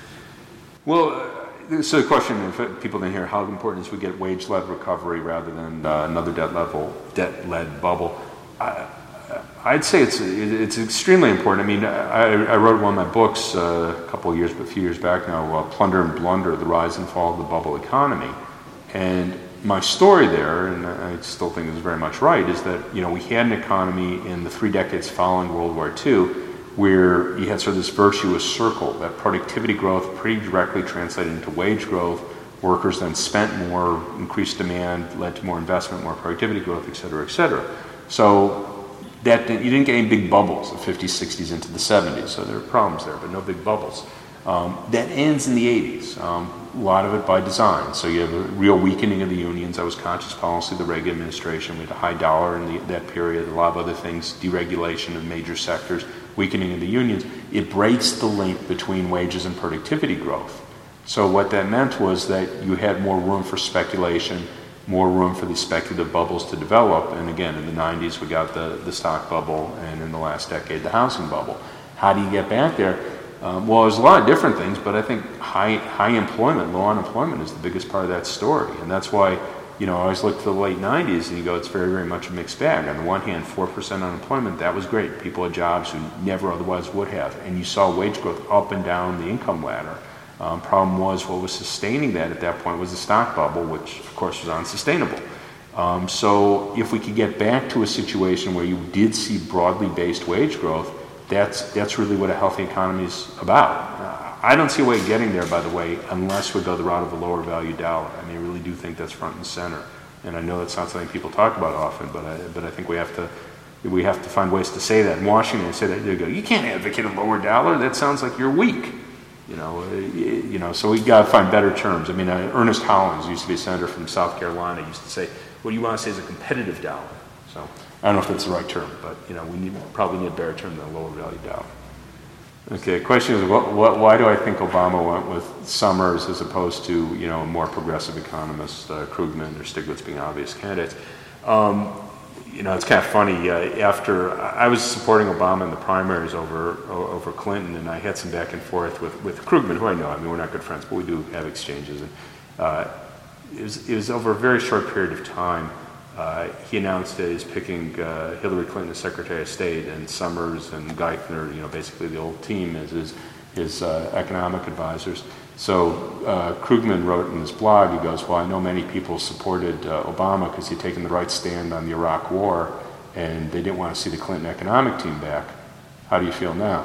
Well, uh, so the question, if people didn't hear, how important is we get wage-led recovery rather than uh, another debt level, debt-led bubble? I, I'd say it's it's extremely important. I mean, I, I wrote one of my books uh, a couple of years, a few years back now, uh, Plunder and Blunder, The Rise and Fall of the Bubble Economy. And my story there, and I still think is very much right, is that, you know, we had an economy in the three decades following World War Two where you had sort of this virtuous circle, that productivity growth pretty directly translated into wage growth. Workers then spent more, increased demand, led to more investment, more productivity growth, et cetera, et cetera. So that didn't, you didn't get any big bubbles, the fifties, sixties into the seventies, so there are problems there, but no big bubbles. Um, that ends in the eighties, um, a lot of it by design. So you have a real weakening of the unions. That was conscious policy of the Reagan administration. We had a high dollar in the, that period, a lot of other things, deregulation of major sectors, weakening of the unions. It breaks the link between wages and productivity growth. So what that meant was that you had more room for speculation, more room for these speculative bubbles to develop. And again, in the nineties, we got the, the stock bubble, and in the last decade, the housing bubble. How do you get back there? Um, well, there's a lot of different things, but I think high high employment, low unemployment is the biggest part of that story. And that's why, you know, I always look to the late nineties and you go, it's very, very much a mixed bag. On the one hand, four percent unemployment, that was great. People had jobs who never otherwise would have. And you saw wage growth up and down the income ladder. Um, problem was, what was sustaining that at that point was the stock bubble, which of course was unsustainable. Um, so if we could get back to a situation where you did see broadly based wage growth, that's that's really what a healthy economy is about. Uh, I don't see a way of getting there, by the way, unless we go the route of a lower value dollar. I mean, I really do think that's front and center. And I know that's not something people talk about often, but I, but I think we have to we have to find ways to say that. In Washington, they say that they go, you can't advocate a lower dollar. That sounds like you're weak. You know, you know, so we got to find better terms. I mean, uh, Ernest Hollins used to be a senator from South Carolina. Used to say, "What you want to say is a competitive dollar." So I don't know if that's the right term, but you know, we need, probably need a better term than a lower value dollar. Okay, the question is, what, what, why do I think Obama went with Summers as opposed to, you know, a more progressive economist, uh, Krugman or Stiglitz being obvious candidates? Um, You know, it's kind of funny. Uh, after I was supporting Obama in the primaries over over Clinton, and I had some back and forth with, with Krugman, who I know. I mean, we're not good friends, but we do have exchanges. And uh, it was it was over a very short period of time. Uh, he announced that he's picking uh, Hillary Clinton as Secretary of State, and Summers and Geithner, you know, basically the old team as his his uh, economic advisors. So uh, Krugman wrote in his blog, he goes, well, I know many people supported uh, Obama because he'd taken the right stand on the Iraq War, and they didn't want to see the Clinton economic team back. How do you feel now?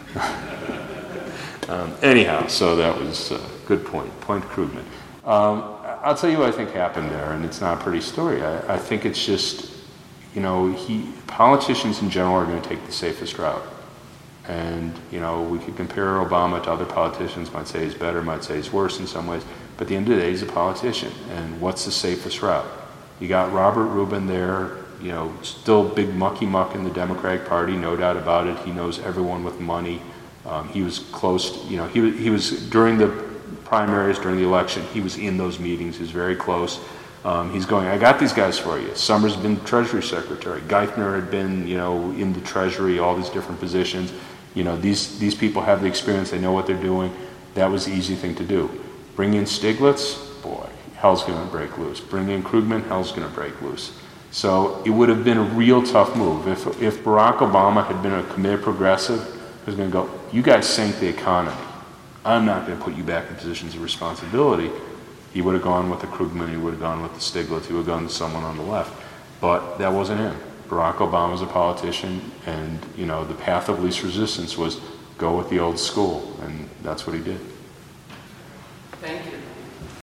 um, anyhow, so that was a good point. Point Krugman. Um, I'll tell you what I think happened there, and it's not a pretty story. I, I think it's just, you know, he politicians in general are going to take the safest route. And, you know, we could compare Obama to other politicians, might say he's better, might say he's worse in some ways, but at the end of the day, he's a politician. And what's the safest route? You got Robert Rubin there, you know, still big mucky muck in the Democratic Party, no doubt about it. He knows everyone with money. Um, he was close, to, you know, he, he was, during the primaries, during the election, he was in those meetings, he was very close. Um, he's going, I got these guys for you. Summers had been Treasury Secretary. Geithner had been, you know, in the Treasury, all these different positions. You know, these, these people have the experience, they know what they're doing. That was the easy thing to do. Bring in Stiglitz, boy, hell's going to break loose. Bring in Krugman, hell's going to break loose. So it would have been a real tough move. If, if Barack Obama had been a committed progressive, he was going to go, you guys sank the economy. I'm not going to put you back in positions of responsibility. He would have gone with the Krugman, he would have gone with the Stiglitz, he would have gone to someone on the left. But that wasn't him. Barack Obama was a politician, and, you know, the path of least resistance was go with the old school, and that's what he did. Thank you.